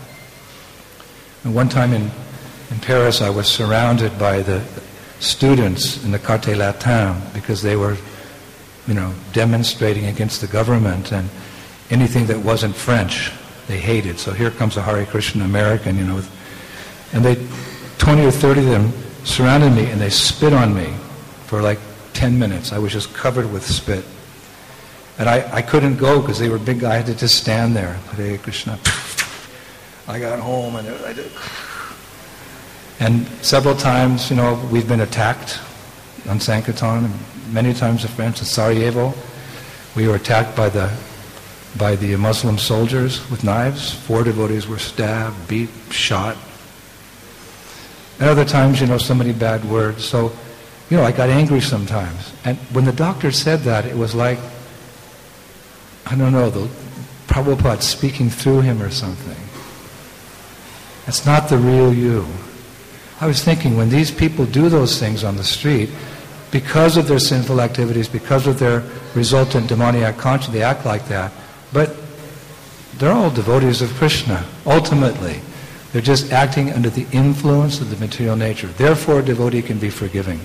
And one time in, in Paris, I was surrounded by the students in the Quartier Latin because they were, you know, demonstrating against the government, and anything that wasn't French, they hated. So here comes a Hare Krishna American, you know, and they, twenty or thirty of them surrounded me, and they spit on me for like ten minutes. I was just covered with spit. And I, I couldn't go because they were big. I had to just stand there. Hare Krishna. I got home, and I did. And several times, you know, we've been attacked on Sankirtan, and many times in France, in Sarajevo, we were attacked by the by the Muslim soldiers with knives. Four devotees were stabbed, beat, shot. And other times, you know, so many bad words. So, you know, I got angry sometimes. And when the doctor said that, it was like, I don't know, the Prabhupada speaking through him or something. It's not the real you. I was thinking, when these people do those things on the street, because of their sinful activities, because of their resultant demoniac conscience, they act like that. But they're all devotees of Krishna, ultimately. They're just acting under the influence of the material nature. Therefore, a devotee can be forgiving.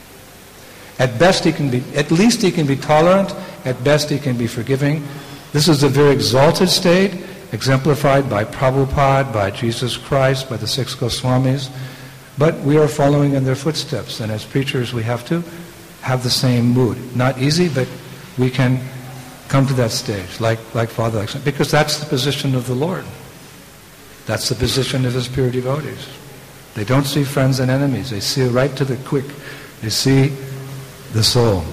At best, he can be, at least he can be tolerant. At best, he can be forgiving. This is a very exalted state, exemplified by Prabhupada, by Jesus Christ, by the six Goswamis. But we are following in their footsteps. And as preachers, we have to have the same mood. Not easy, but we can come to that stage, like, like Father Alexander, because that's the position of the Lord. That's the position of his pure devotees. They don't see friends and enemies. They see right to the quick. They see the soul.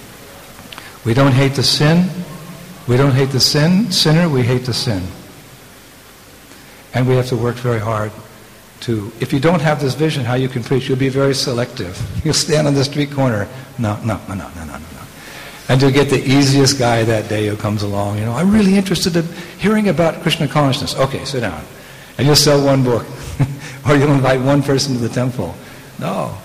We don't hate the sin. We don't hate the sin sinner. We hate the sin. And we have to work very hard to, if you don't have this vision, how you can preach, you'll be very selective. You'll stand on the street corner. No, no, no, no, no, no, no. And you'll get the easiest guy that day who comes along. You know, I'm really interested in hearing about Krishna consciousness. Okay, sit down. And you'll sell one book. Or you'll invite one person to the temple. No.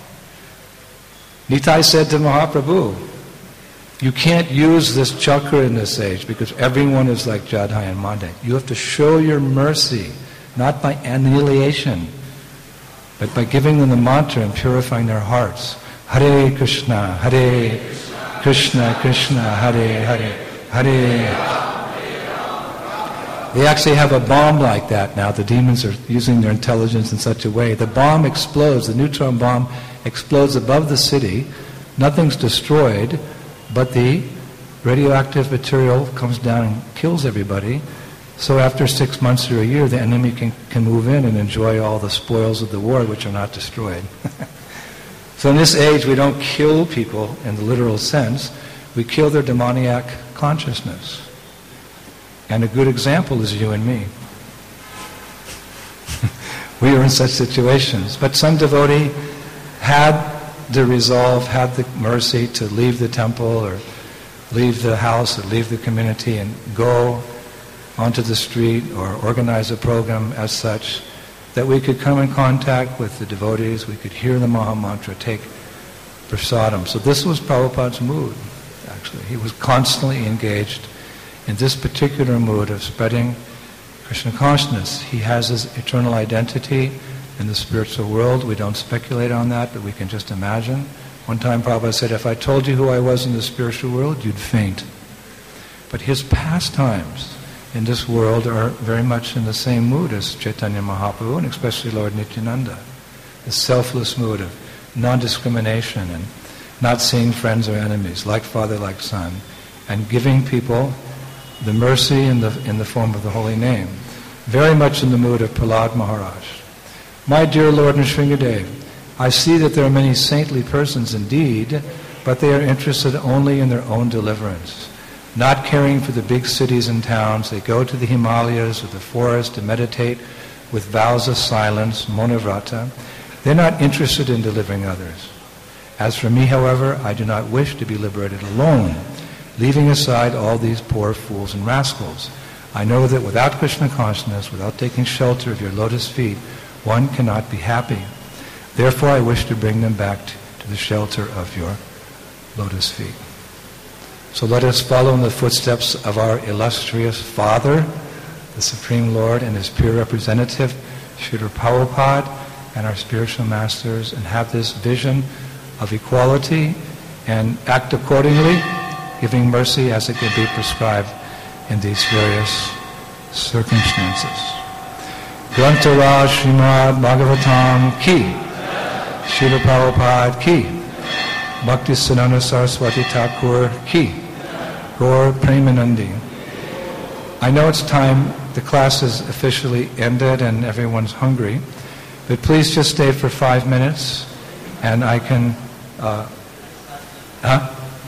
Nitai said to Mahaprabhu, you can't use this chakra in this age because everyone is like Jadhai and Madai. You have to show your mercy not by annihilation, but by giving them the mantra and purifying their hearts. Hare Krishna, Hare Krishna, Krishna, Hare Hare, Hare. They actually have a bomb like that now. The demons are using their intelligence in such a way. The bomb explodes, the neutron bomb explodes above the city. Nothing's destroyed, but the radioactive material comes down and kills everybody. So after six months or a year, the enemy can, can move in and enjoy all the spoils of the war, which are not destroyed. So in this age, we don't kill people in the literal sense. We kill their demoniac consciousness. And a good example is you and me. We are in such situations. But some devotee had the resolve, had the mercy to leave the temple or leave the house or leave the community and go onto the street or organize a program as such that we could come in contact with the devotees, we could hear the Maha Mantra, take prasadam. So this was Prabhupada's mood, actually. He was constantly engaged in this particular mood of spreading Krishna consciousness. He has his eternal identity in the spiritual world. We don't speculate on that, but we can just imagine. One time Prabhupada said, if I told you who I was in the spiritual world, you'd faint. But his pastimes in this world are very much in the same mood as Chaitanya Mahaprabhu, and especially Lord Nityananda. The selfless mood of non-discrimination and not seeing friends or enemies, like father, like son, and giving people the mercy in the in the form of the holy name. Very much in the mood of Prahlad Maharaj. My dear Lord Nrsingadev, I see that there are many saintly persons indeed, but they are interested only in their own deliverance. Not caring for the big cities and towns, they go to the Himalayas or the forest to meditate with vows of silence, monavrata. They're not interested in delivering others. As for me, however, I do not wish to be liberated alone, leaving aside all these poor fools and rascals. I know that without Krishna consciousness, without taking shelter of your lotus feet, one cannot be happy. Therefore, I wish to bring them back to the shelter of your lotus feet. So let us follow in the footsteps of our illustrious Father, the Supreme Lord, and His pure representative, Srila Prabhupada, and our spiritual masters, and have this vision of equality and act accordingly, giving mercy as it can be prescribed in these various circumstances. Grantaraj Srimad Bhagavatam ki, Srila Prabhupada ki, Bhaktisiddhanta Saraswati Thakur ki, Gaur Premanandi. I know it's time, the class is officially ended and everyone's hungry, but please just stay for five minutes and I can, uh, huh?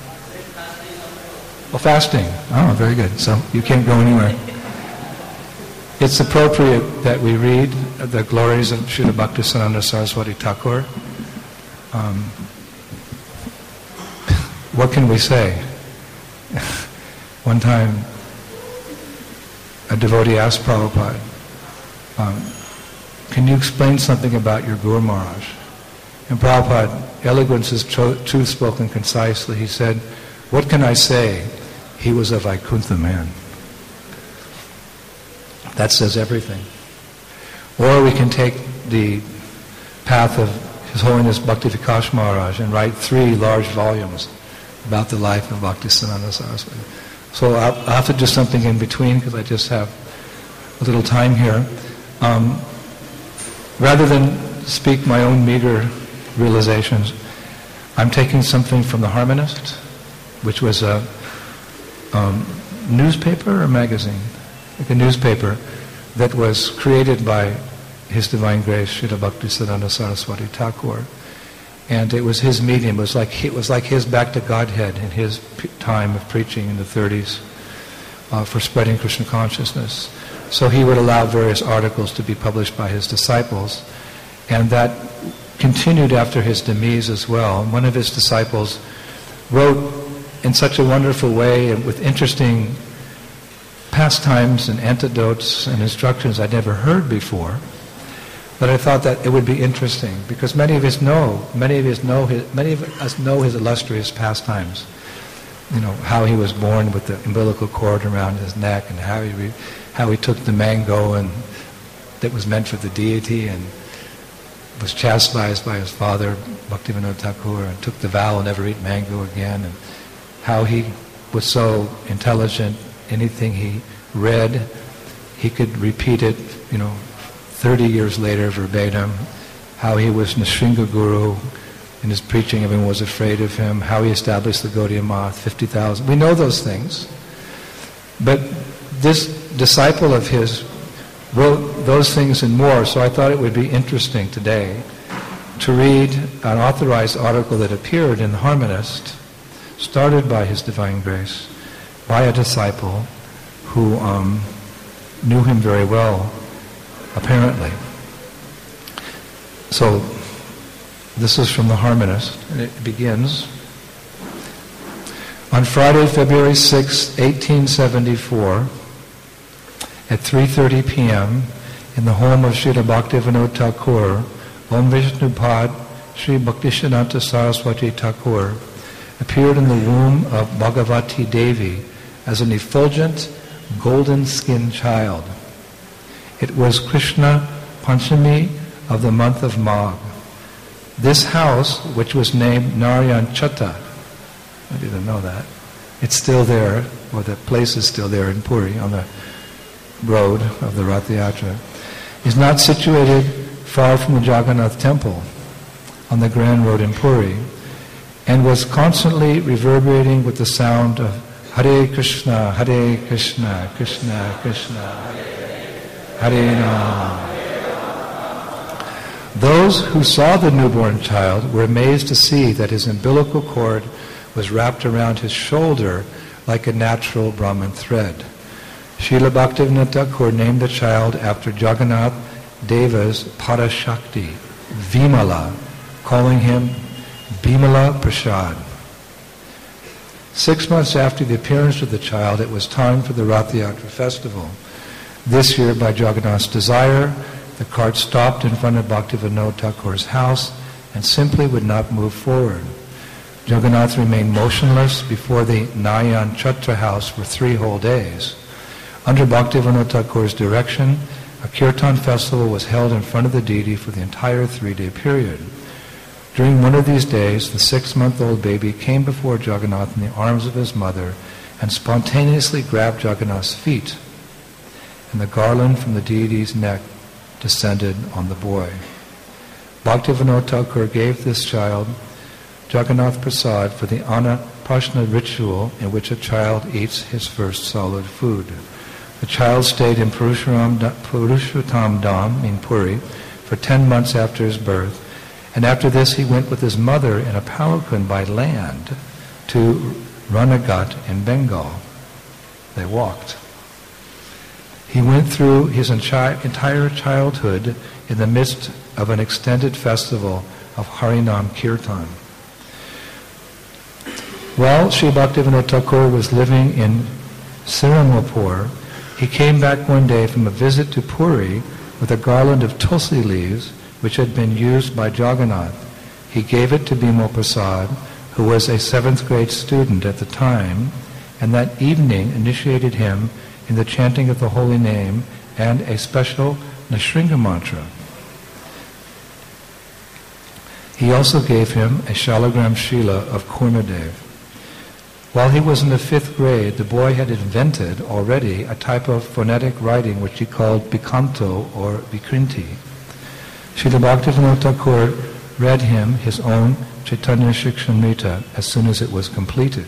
Well, fasting. Oh, very good. So you can't go anywhere. It's appropriate that we read the glories of Srila Bhaktisiddhanta Saraswati Thakur. Um, what can we say? One time, a devotee asked Prabhupada, um, can you explain something about your Guru Maharaj? And Prabhupada, eloquence is tro- truth spoken concisely. He said, what can I say? He was a Vaikuntha man. That says everything. Or we can take the path of His Holiness Bhakti Vikas Maharaj and write three large volumes about the life of Bhaktisiddhanta Saraswati. So I'll, I'll have to do something in between because I just have a little time here. Um, rather than speak my own meager realizations, I'm taking something from The Harmonist, which was a um, newspaper or magazine, like a newspaper that was created by His Divine Grace, Srila Bhaktisiddhanta Saraswati Thakur. And it was his medium. It was like it was like his back to Godhead in his p- time of preaching in the thirties uh, for spreading Krishna consciousness. So he would allow various articles to be published by his disciples, and that continued after his demise as well. And one of his disciples wrote in such a wonderful way and with interesting pastimes and antidotes and instructions I'd never heard before. But I thought that it would be interesting because many of us know, many of us know his, many of us know his illustrious pastimes. You know how he was born with the umbilical cord around his neck, and how he re, how he took the mango and that was meant for the deity, and was chastised by his father, Bhaktivinoda Thakur, and took the vow, never eat mango again, and how he was so intelligent, anything he read, he could repeat it, you know, thirty years later verbatim, how he was Nrsimha Guru, in his preaching everyone was afraid of him, how he established the Gaudiya Math, fifty thousand. We know those things. But this disciple of his wrote those things and more, so I thought it would be interesting today to read an authorized article that appeared in The Harmonist, started by His Divine Grace, by a disciple who um, knew him very well, apparently. So, this is from The Harmonist, and it begins, on Friday, February sixth, eighteen seventy-four, at three thirty p.m., in the home of Srila Bhaktivinoda Thakur, Om Vishnupad Sri Bhaktisiddhanta Saraswati Thakur appeared in the womb of Bhagavati Devi as an effulgent, golden-skinned child. It was Krishna Panchami of the month of Magh. This house, which was named Narayan Chatta, I didn't know that, it's still there, or the place is still there in Puri, on the road of the Rath Yatra, is not situated far from the Jagannath temple on the Grand Road in Puri, and was constantly reverberating with the sound of Hare Krishna, Hare Krishna, Krishna Krishna, Hare Hare Rama. Those who saw the newborn child were amazed to see that his umbilical cord was wrapped around his shoulder like a natural Brahman thread. Srila Bhaktivinoda Thakur named the child after Jagannath Deva's Parashakti, Vimala, calling him Bimala Prasad. Six months after the appearance of the child, it was time for the Rath Yatra festival. This year, by Jagannath's desire, the cart stopped in front of Bhaktivinoda Thakur's house and simply would not move forward. Jagannath remained motionless before the Narayan Chatra house for three whole days. Under Bhaktivinoda Thakur's direction, a kirtan festival was held in front of the deity for the entire three-day period. During one of these days, the six-month-old baby came before Jagannath in the arms of his mother and spontaneously grabbed Jagannath's feet, and the garland from the deity's neck descended on the boy. Bhaktivinoda Thakur gave this child Jagannath Prasad for the Annaprashna ritual in which a child eats his first solid food. The child stayed in Purushottam Dham in Puri for ten months after his birth, and after this he went with his mother in a palanquin by land to Ranagat in Bengal. They walked. He went through his entire childhood in the midst of an extended festival of Harinam Kirtan. While Sri Bhaktivinoda Thakur was living in Siramapur, he came back one day from a visit to Puri with a garland of tulsi leaves which had been used by Jagannath. He gave it to Bimal Prasad, who was a seventh grade student at the time, and that evening initiated him in the chanting of the holy name and a special Nrsimha mantra. He also gave him a Shalagram Shila of Kurmadev. While he was in the fifth grade, the boy had invented already a type of phonetic writing which he called Bikanto or Bikrinti. Srila Bhaktivinoda Thakur read him his own Chaitanya Shikshamrita as soon as it was completed.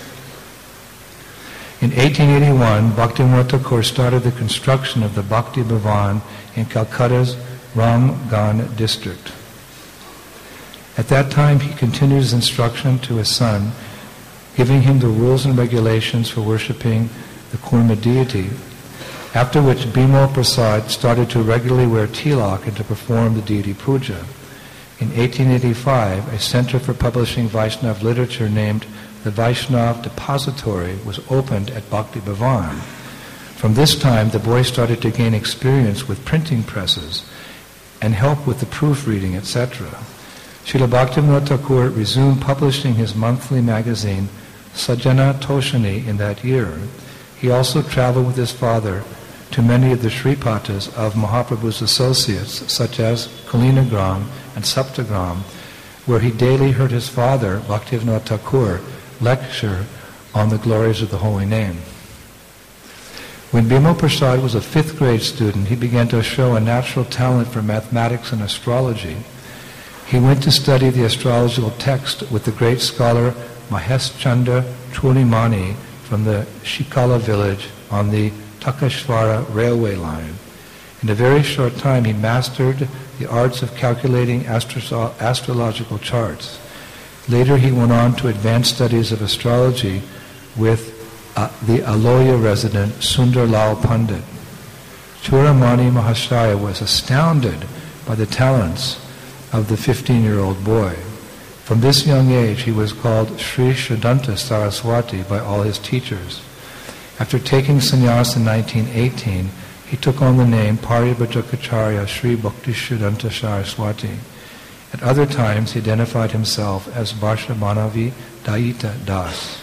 In eighteen eighty-one, Bhaktivinoda Thakur started the construction of the Bhakti Bhavan in Calcutta's Ramgan district. At that time, he continued his instruction to his son, giving him the rules and regulations for worshipping the Kurma deity, after which Bimal Prasad started to regularly wear tilak and to perform the deity puja. In eighteen eighty-five, a center for publishing Vaishnava literature named the Vaishnava Depository was opened at Bhakti Bhavan. From this time, the boy started to gain experience with printing presses and help with the proofreading, et cetera. Srila Bhaktivinoda Thakur resumed publishing his monthly magazine, Sajjana Toshani, in that year. He also traveled with his father to many of the Shripatas of Mahaprabhu's associates, such as Kalinagram and Saptagram, where he daily heard his father, Bhaktivinoda Thakur, lecture on the glories of the holy name. When Bimal Prasad was a fifth grade student, he began to show a natural talent for mathematics and astrology. He went to study the astrological text with the great scholar Mahesh Chandra Chulimani from the Shikala village on the Takashvara railway line. In a very short time, he mastered the arts of calculating astro- astrological charts. Later, he went on to advanced studies of astrology with uh, the Aloya resident Sundar Lal Pandit. Churamani Mahashaya was astounded by the talents of the fifteen-year-old boy. From this young age, he was called Sri Sridhanta Saraswati by all his teachers. After taking sannyas in nineteen eighteen, he took on the name Paribhajrakacharya Sri Bhakti Sridhanta Saraswati. At other times, he identified himself as Bharsha Manavi Daita Das.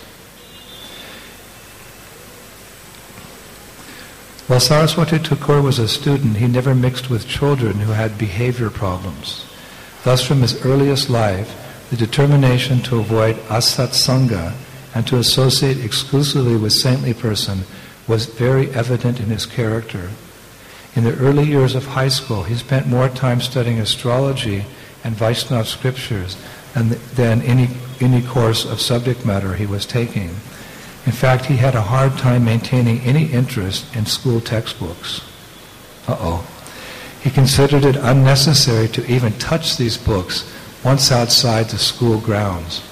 While Saraswati Thakur was a student, he never mixed with children who had behavior problems. Thus, from his earliest life, the determination to avoid asat sangha and to associate exclusively with saintly person was very evident in his character. In the early years of high school, he spent more time studying astrology and Vaishnava scriptures than, than any, any course of subject matter he was taking. In fact, he had a hard time maintaining any interest in school textbooks. Uh-oh. He considered it unnecessary to even touch these books once outside the school grounds.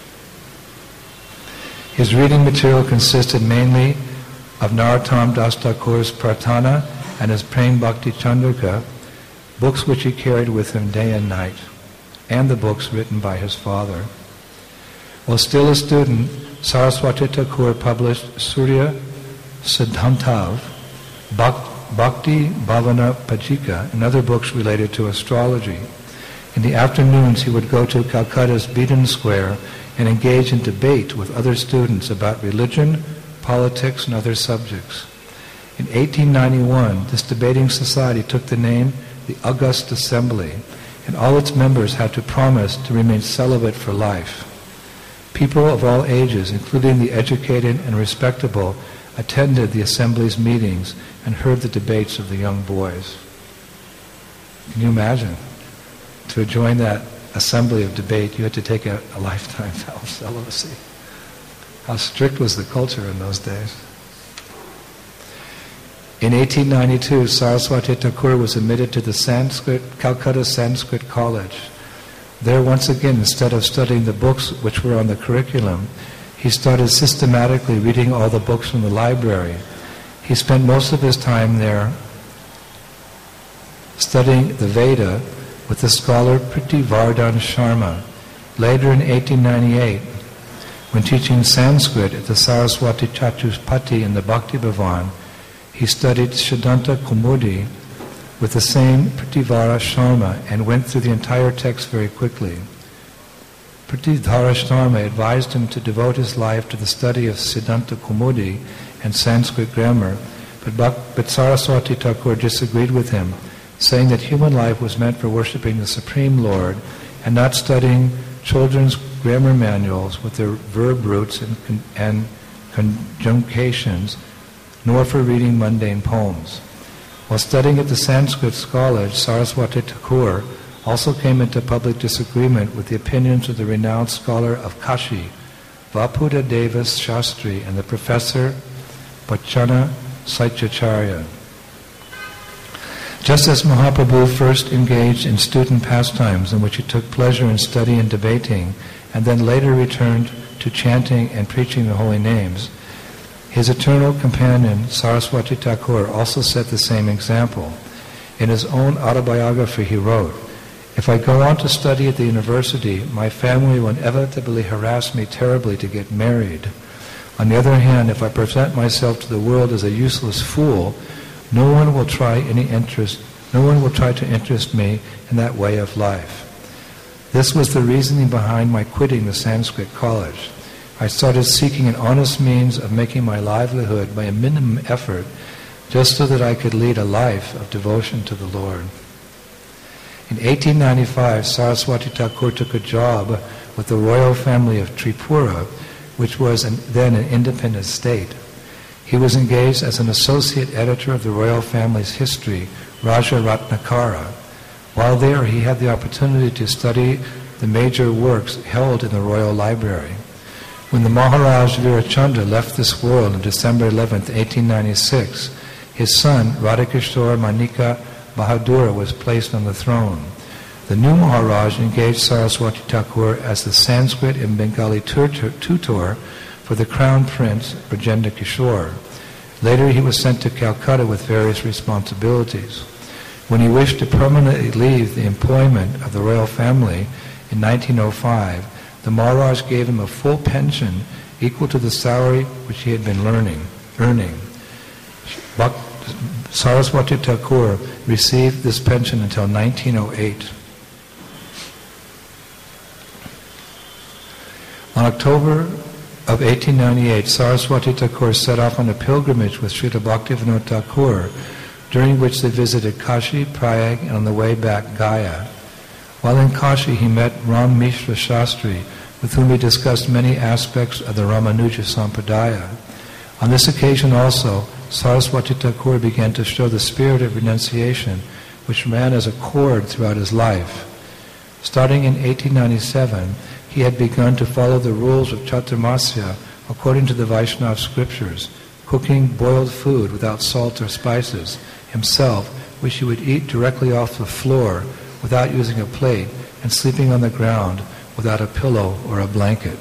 His reading material consisted mainly of Narottam Das Thakur's Prarthana and his Prem Bhakti Chandrika, books which he carried with him day and night, and the books written by his father. While still a student, Saraswati Thakur published Surya Siddhantav, Bhakti Bhavana Pachika, and other books related to astrology. In the afternoons, he would go to Calcutta's Beaton Square and engage in debate with other students about religion, politics, and other subjects. In eighteen ninety-one, this debating society took the name the August Assembly, and all its members had to promise to remain celibate for life. People of all ages, including the educated and respectable, attended the Assembly's meetings and heard the debates of the young boys. Can you imagine? To join that assembly of debate, you had to take a, a lifetime vow of celibacy. How strict was the culture in those days? In eighteen ninety-two, Saraswati Thakur was admitted to the Sanskrit, Calcutta Sanskrit College. There, once again, instead of studying the books which were on the curriculum, he started systematically reading all the books from the library. He spent most of his time there studying the Veda with the scholar Priti Vardhan Sharma. Later in eighteen ninety-eight, when teaching Sanskrit at the Saraswati Chatuspati in the Bhakti Bhavan, he studied Siddhanta Kumudi with the same Prativara Sharma and went through the entire text very quickly. Prativara Sharma advised him to devote his life to the study of Siddhanta Kumudi and Sanskrit grammar, but, but Saraswati Thakur disagreed with him, saying that human life was meant for worshipping the Supreme Lord and not studying children's grammar manuals with their verb roots and, con- and conjugations, nor for reading mundane poems. While studying at the Sanskrit College, Saraswati Thakur also came into public disagreement with the opinions of the renowned scholar of Kashi, Vapuda Devas Shastri, and the professor Bachana Saityacharya. Just as Mahaprabhu first engaged in student pastimes in which he took pleasure in study and debating, and then later returned to chanting and preaching the holy names, his eternal companion, Saraswati Thakur, also set the same example. In his own autobiography, he wrote, "If I go on to study at the university, my family will inevitably harass me terribly to get married. On the other hand, if I present myself to the world as a useless fool, no one will try any interest, no one will try to interest me in that way of life." This was the reasoning behind my quitting the Sanskrit college. I started seeking an honest means of making my livelihood by a minimum effort just so that I could lead a life of devotion to the Lord. In eighteen ninety-five, Saraswati Thakur took a job with the royal family of Tripura, which was an, then an independent state. He was engaged as an associate editor of the royal family's history, Raja Ratnakara. While there, he had the opportunity to study the major works held in the royal library. When the Maharaj Virachandra left this world on December eleventh, eighteen ninety-six, his son, Radhakishore Manika Bahadura, was placed on the throne. The new Maharaj engaged Saraswati Thakur as the Sanskrit and Bengali tutor, tutor for the Crown Prince, Brajendra Kishore. Later he was sent to Calcutta with various responsibilities. When he wished to permanently leave the employment of the royal family in nineteen oh five, the Maharaj gave him a full pension equal to the salary which he had been learning, earning. Saraswati Thakur received this pension until nineteen oh eight. On October of eighteen ninety-eight, Saraswati Thakur set off on a pilgrimage with Srila Bhaktivinoda Thakur, during which they visited Kashi, Prayag, and on the way back Gaya. While in Kashi, he met Ram Mishra Shastri, with whom he discussed many aspects of the Ramanuja Sampradaya. On this occasion also, Saraswati Thakur began to show the spirit of renunciation, which ran as a cord throughout his life. Starting in eighteen ninety-seven, he had begun to follow the rules of Chaturmasya according to the Vaishnava scriptures, cooking boiled food without salt or spices, himself, which he would eat directly off the floor without using a plate, and sleeping on the ground without a pillow or a blanket.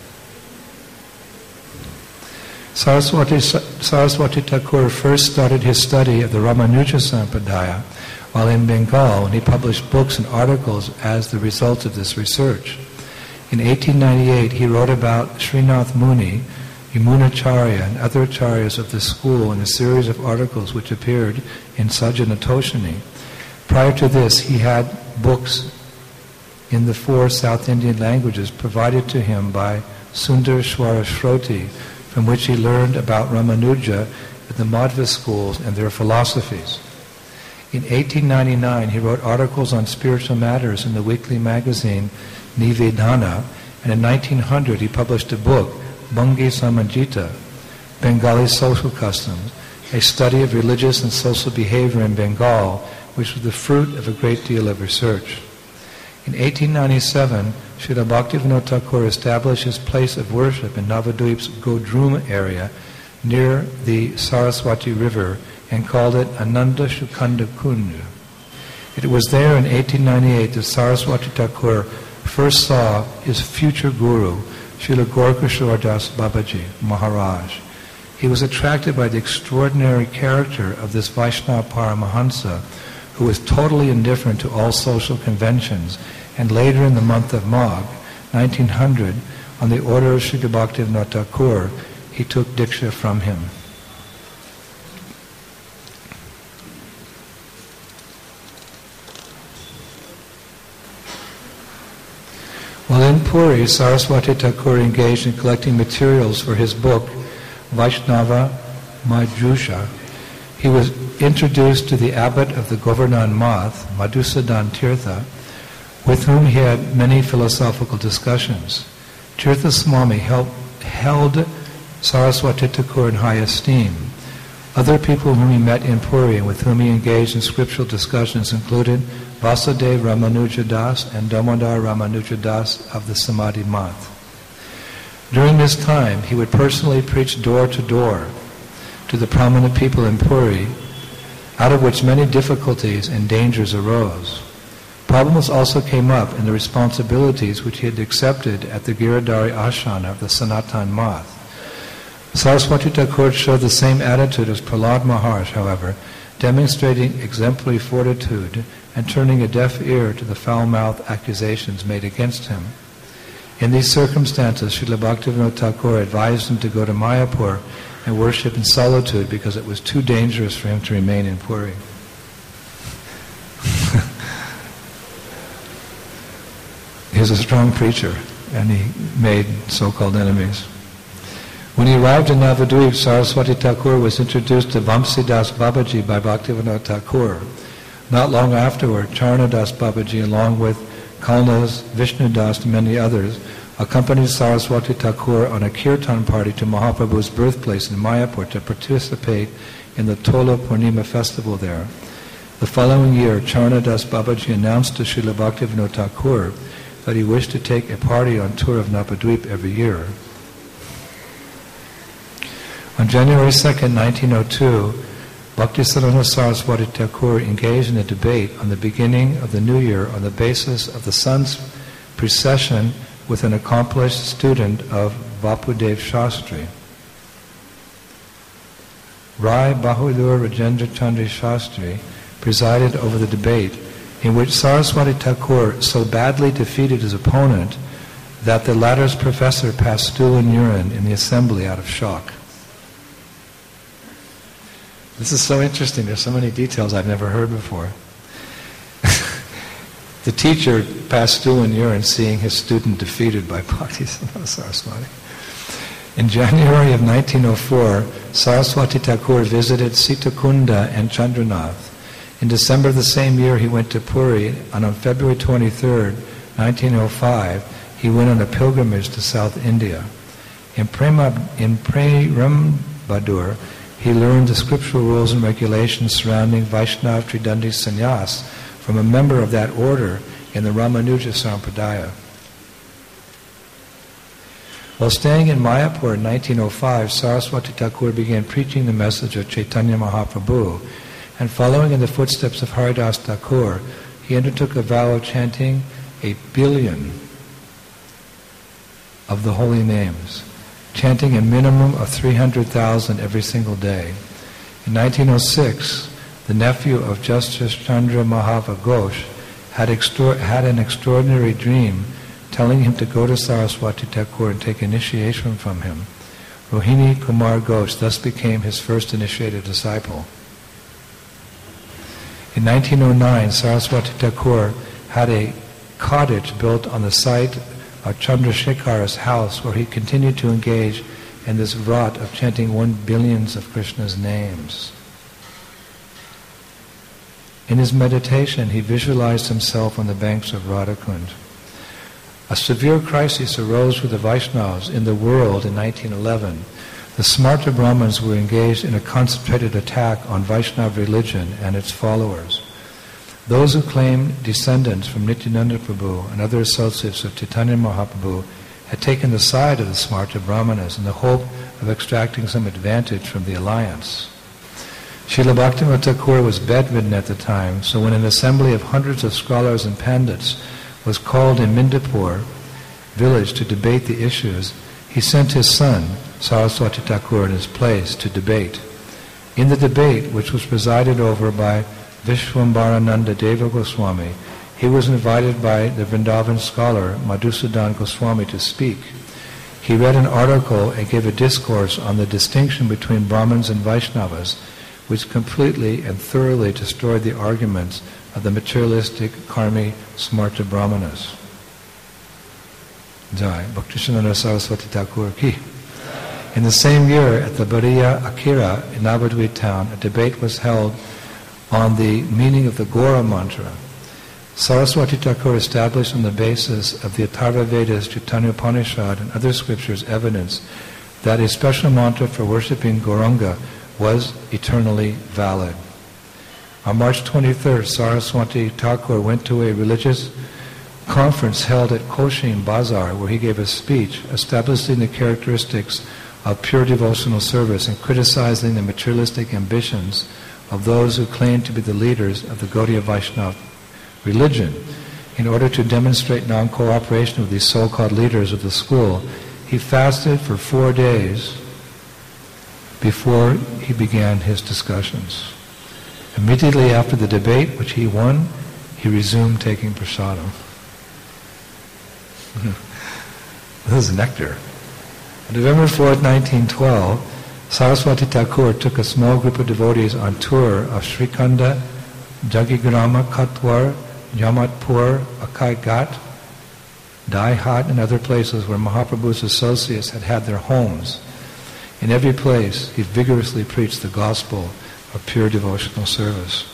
Saraswati, Saraswati Thakur first started his study of the Ramanuja Sampradaya while in Bengal, and he published books and articles as the result of this research. In eighteen ninety-eight, he wrote about Srinath Muni, Yamunacharya, and other acharyas of the school in a series of articles which appeared in Sajjanatoshini. Prior to this, he had books in the four South Indian languages provided to him by Sundar Swarashroti, from which he learned about Ramanuja at the Madhva schools and their philosophies. In eighteen ninety-nine, he wrote articles on spiritual matters in the weekly magazine Nivedana, and in nineteen hundred he published a book, Bungi Samanjita, Bengali Social Customs, a study of religious and social behavior in Bengal, which was the fruit of a great deal of research. In eighteen ninety-seven, Srila Bhaktivinoda Thakur established his place of worship in Navadvip's Godrum area near the Saraswati River and called it Ananda Shukanda Kundu. It was there in eighteen ninety-eight that Saraswati Thakur first saw his future guru, Srila Gaurkishore Das Babaji Maharaj. He was attracted by the extraordinary character of this Vaishnava Paramahansa, who was totally indifferent to all social conventions, and later in the month of Magh, nineteen hundred, on the order of Srila Bhaktivinoda Thakur, he took Diksha from him. While in Puri, Saraswati Thakur engaged in collecting materials for his book, Vaishnava Majusha. He was introduced to the abbot of the Govardhan Math, Madhusudan Tirtha, with whom he had many philosophical discussions. Tirtha Swami held, held Saraswati Thakur in high esteem. Other people whom he met in Puri and with whom he engaged in scriptural discussions included Vasudev Ramanuja Das and Damodar Ramanuja Das of the Samadhi Math. During this time, he would personally preach door to door to the prominent people in Puri, out of which many difficulties and dangers arose. Problems also came up in the responsibilities which he had accepted at the Giridhari Ashrama of the Sanatan Math. Saraswati Thakur showed the same attitude as Prahlad Maharaj, however, demonstrating exemplary fortitude and turning a deaf ear to the foul-mouthed accusations made against him. In these circumstances, Srila Bhaktivinoda Thakur advised him to go to Mayapur and worship in solitude because it was too dangerous for him to remain in Puri. He was a strong preacher, and he made so-called enemies. When he arrived in Navadvip, Saraswati Thakur was introduced to Vamsidas Babaji by Bhaktivinoda Thakur. Not long afterward, Charanadas Babaji, along with Kalnas, Vishnudas, and many others, accompanied Saraswati Thakur on a kirtan party to Mahaprabhu's birthplace in Mayapur to participate in the Tola Purnima festival there. The following year, Charanadas Babaji announced to Srila Bhaktivinoda Thakur that he wished to take a party on tour of Navadvip every year. On January second, nineteen oh two, Bhaktisiddhanta Saraswati Thakur engaged in a debate on the beginning of the new year on the basis of the sun's precession with an accomplished student of Vapudev Shastri. Rai Bahadur Rajendra Chandra Shastri presided over the debate, in which Saraswati Thakur so badly defeated his opponent that the latter's professor passed stool and urine in the assembly out of shock. This is so interesting. There's so many details I've never heard before. The teacher passed stool and urine seeing his student defeated by Bhaktisiddhanta Saraswati. In January of nineteen oh four, Saraswati Thakur visited Sitakunda and Chandranath. In December of the same year, he went to Puri, and on February twenty-third, nineteen oh five, he went on a pilgrimage to South India. In Prema, in Prerambhadur, he learned the scriptural rules and regulations surrounding Vaishnava Tridandi Sannyas from a member of that order in the Ramanuja Sampradaya. While staying in Mayapur in nineteen oh five, Saraswati Thakur began preaching the message of Chaitanya Mahaprabhu, and following in the footsteps of Haridas Thakur, he undertook a vow of chanting a billion of the holy names, chanting a minimum of three hundred thousand every single day. In nineteen oh six, the nephew of Justice Chandra Mahava Ghosh had, extor- had an extraordinary dream telling him to go to Saraswati Thakur and take initiation from him. Rohini Kumar Ghosh thus became his first initiated disciple. In nineteen oh nine, Saraswati Thakur had a cottage built on the site of Chandrasekhara's house, where he continued to engage in this vrat of chanting one billions of Krishna's names. In his meditation, he visualized himself on the banks of Radhakund. A severe crisis arose with the Vaishnavas in the world in nineteen eleven. The Smarta Brahmins were engaged in a concentrated attack on Vaishnava religion and its followers. Those who claimed descendants from Nityananda Prabhu and other associates of Chaitanya Mahaprabhu had taken the side of the Smarta Brahmanas in the hope of extracting some advantage from the alliance. Srila Bhaktivinoda Thakur was bedridden at the time, so when an assembly of hundreds of scholars and pandits was called in Mindapur village to debate the issues, he sent his son, Saraswati Thakur, in his place to debate. In the debate, which was presided over by Vishwambarananda Deva Goswami, he was invited by the Vrindavan scholar Madhusudan Goswami to speak. He read an article and gave a discourse on the distinction between Brahmins and Vaishnavas, which completely and thoroughly destroyed the arguments of the materialistic karmi Smarta Brahmanas. Jai Bhaktisiddhanta Saraswati Thakur ki. In the same year, at the Bariya Akira in Navadvip town, a debate was held on the meaning of the Gora mantra. Saraswati Thakur established on the basis of the Atharva Vedas, Chaitanya Upanishad, and other scriptures evidence that a special mantra for worshipping Gauranga was eternally valid. On March twenty-third, Saraswati Thakur went to a religious conference held at Koshin Bazar, where he gave a speech establishing the characteristics of pure devotional service and criticizing the materialistic ambitions of those who claim to be the leaders of the Gaudiya Vaishnava religion. In order to demonstrate non-cooperation with these so-called leaders of the school, he fasted for four days before he began his discussions. Immediately after the debate, which he won, he resumed taking prasadam. This is nectar. On November fourth, nineteen twelve, Saraswati Thakur took a small group of devotees on tour of Srikanda, Jagigrama, Katwar, Jamatpur, Akai Ghat, Daihat, and other places where Mahaprabhu's associates had had their homes. In every place, he vigorously preached the gospel of pure devotional service.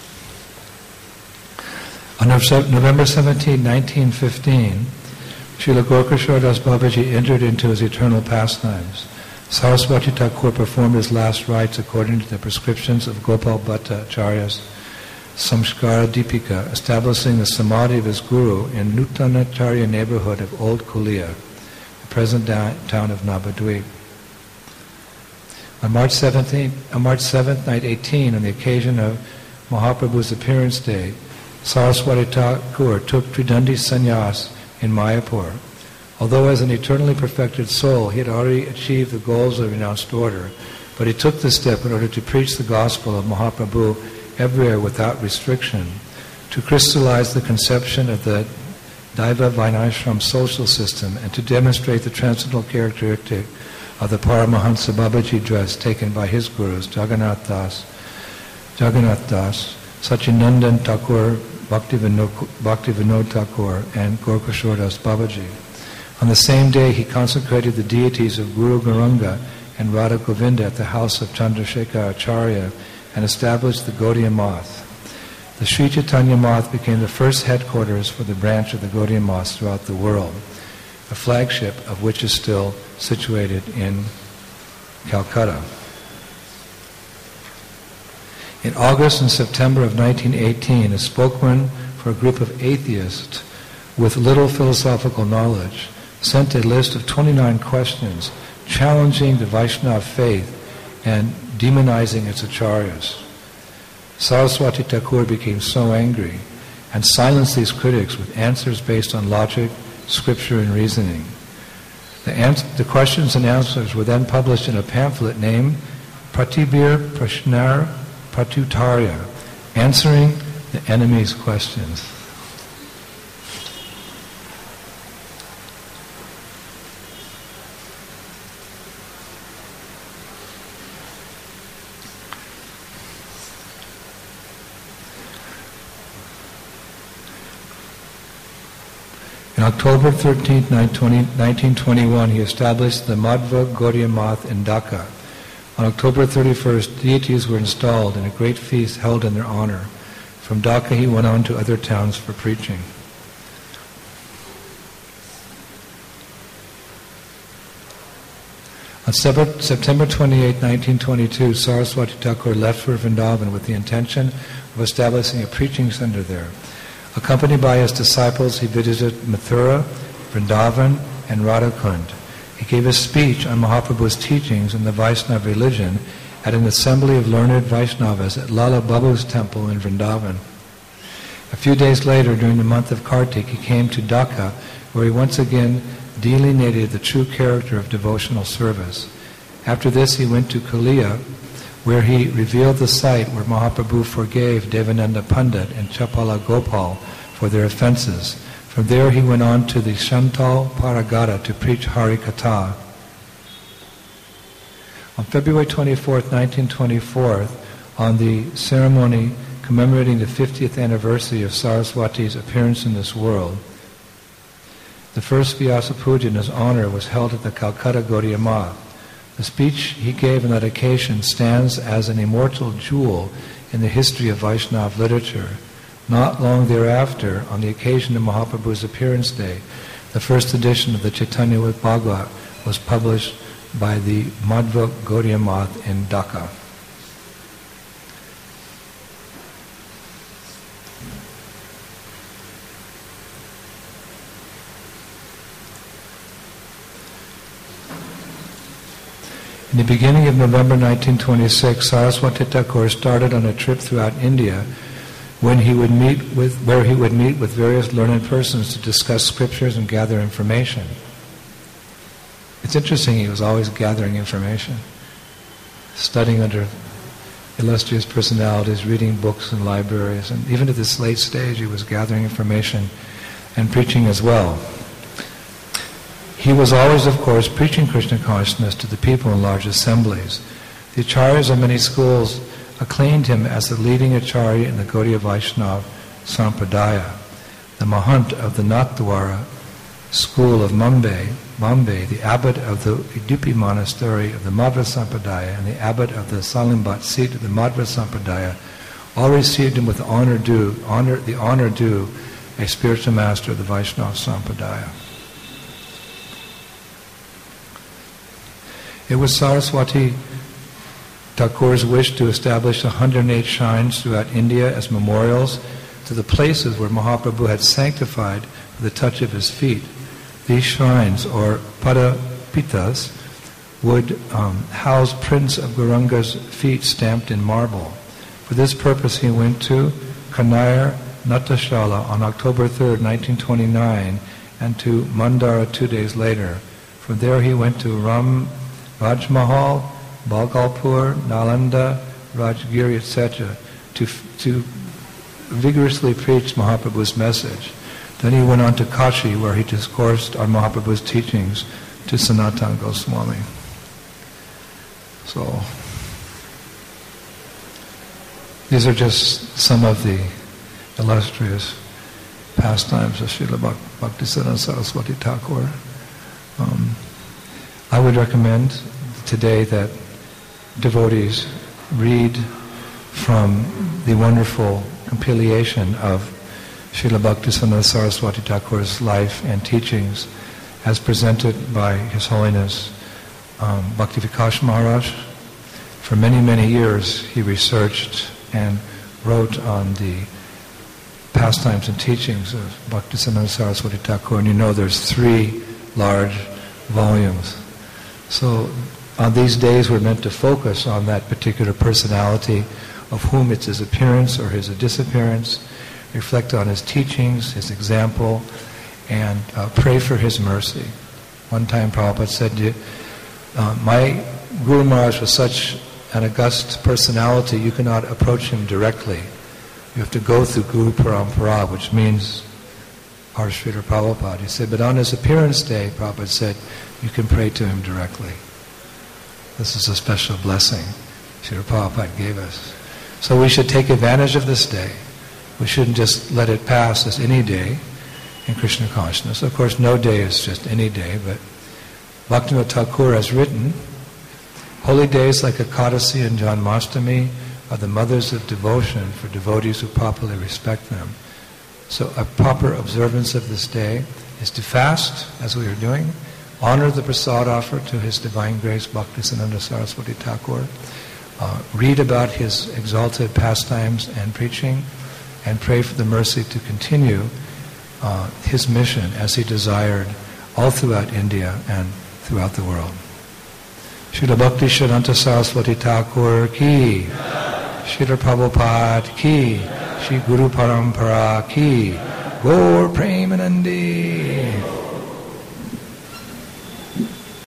On November seventeenth, nineteen fifteen, Srila Gorkishore Das Babaji entered into his eternal pastimes. Saraswati Thakur performed his last rites according to the prescriptions of Gopal Bhatta Acharya's Samskara Deepika, establishing the samadhi of his guru in Nutanacharya neighborhood of Old Kulia, the present da- town of Navadvip. On March seventeenth, on March seventh, night eighteen, on the occasion of Mahaprabhu's appearance day, Saraswati Thakur took Tridandi sannyas in Mayapur. Although as an eternally perfected soul, he had already achieved the goals of the renounced order, but he took this step in order to preach the gospel of Mahaprabhu everywhere without restriction, to crystallize the conception of the Daiva Vinashram social system, and to demonstrate the transcendental characteristic of the Paramahansa Babaji dress taken by his gurus, Jagannath Das, Jagannath Das, Sachinandan Thakur, Bhaktivinoda Bhaktivinoda Thakur, and Gorkishore Das Babaji. On the same day, he consecrated the deities of Guru Gauranga and Radha Govinda at the house of Chandrasekhar Acharya and established the Gaudiya Math. The Sri Chaitanya Math became the first headquarters for the branch of the Gaudiya Math throughout the world, a flagship of which is still situated in Calcutta. In August and September of nineteen eighteen, a spokesman for a group of atheists with little philosophical knowledge sent a list of twenty-nine questions challenging the Vaishnava faith and demonizing its acharyas. Saraswati Thakur became so angry and silenced these critics with answers based on logic, scripture, and reasoning. The, ans- the questions and answers were then published in a pamphlet named Pratibir Prashnar Pratutarya, answering the enemy's questions. On October thirteenth, nineteen twenty-one, he established the Madhva Gaudiya Math in Dhaka. On October thirty-first, deities were installed and a great feast held in their honor. From Dhaka, he went on to other towns for preaching. On September twenty-eighth, nineteen twenty-two, Saraswati Thakur left for Vrindavan with the intention of establishing a preaching center there. Accompanied by his disciples, he visited Mathura, Vrindavan, and Radhakund. He gave a speech on Mahaprabhu's teachings in the Vaishnava religion at an assembly of learned Vaishnavas at Lala Babu's temple in Vrindavan. A few days later, during the month of Kartik, he came to Dhaka, where he once again delineated the true character of devotional service. After this, he went to Kulia, where he revealed the site where Mahaprabhu forgave Devananda Pandit and Chapala Gopal for their offenses. From there he went on to the Shantal Paragata to preach Hari Katha. On February twenty-fourth, nineteen twenty-four, on the ceremony commemorating the fiftieth anniversary of Saraswati's appearance in this world, the first Vyasa Puja in his honor was held at the Calcutta Gaudiya Math. The speech he gave on that occasion stands as an immortal jewel in the history of Vaishnava literature. Not long thereafter, on the occasion of Mahaprabhu's appearance day, the first edition of the Chaitanya Bhagavat was published by the Madhva Gaudiya Math in Dhaka. In the beginning of November nineteen twenty-six, Saraswati Thakur started on a trip throughout India when he would meet with, where he would meet with various learned persons to discuss scriptures and gather information. It's interesting, he was always gathering information, studying under illustrious personalities, reading books in libraries, and even at this late stage he was gathering information and preaching as well. He was always, of course, preaching Krishna consciousness to the people in large assemblies. The acharyas of many schools acclaimed him as the leading acharya in the Gaudiya Vaishnava Sampradaya. The Mahant of the Nathdwara school of Mumbai, Bombay, the abbot of the Udupi monastery of the Madhva Sampradaya and the abbot of the Salimbat seat of the Madhva Sampradaya all received him with the honor due, honor, the honor due a spiritual master of the Vaishnava Sampradaya. It was Saraswati Thakur's wish to establish one hundred eight shrines throughout India as memorials to the places where Mahaprabhu had sanctified with the touch of his feet. These shrines, or padapitas, would um, house prints of Gauranga's feet stamped in marble. For this purpose he went to Kanayar Natashala on October third, nineteen twenty-nine, and to Mandara two days later. From there he went to Ram Rajmahal, Bhagalpur, Nalanda, Rajgiri, et cetera, to, to vigorously preach Mahaprabhu's message. Then he went on to Kashi, where he discoursed on Mahaprabhu's teachings to Sanatana Goswami. So, these are just some of the illustrious pastimes of Srila Bhaktisiddhanta Saraswati Thakur. Um, I would recommend today that devotees read from the wonderful compilation of Srila Bhaktisiddhanta Saraswati Thakur's life and teachings as presented by His Holiness um, Bhakti-Vikash Maharaj. For many, many years he researched and wrote on the pastimes and teachings of Bhaktisiddhanta Saraswati Thakur, and you know there's three large volumes. So on these days we're meant to focus on that particular personality of whom it's his appearance or his disappearance, reflect on his teachings, his example, and uh, pray for his mercy. One time Prabhupada said, uh, my Guru Maharaj was such an august personality, you cannot approach him directly. You have to go through Guru Parampara, which means our Srila Prabhupada. He said, but on his appearance day, Prabhupada said, you can pray to him directly. This is a special blessing Srila Prabhupada gave us. So we should take advantage of this day. We shouldn't just let it pass as any day in Krishna consciousness. Of course, no day is just any day, but Bhaktivinoda Thakur has written, holy days like Ekadasi and Janmashtami are the mothers of devotion for devotees who properly respect them. So a proper observance of this day is to fast, as we are doing, honor the prasad offer to His Divine Grace Bhaktisiddhanta Saraswati Thakur, uh, read about his exalted pastimes and preaching, and pray for the mercy to continue uh, his mission as he desired all throughout India and throughout the world. Srila Bhaktisiddhanta Saraswati Thakur ki, Srila Prabhupada ki, Shri Guru Parampara ki, Gaur Premanandi.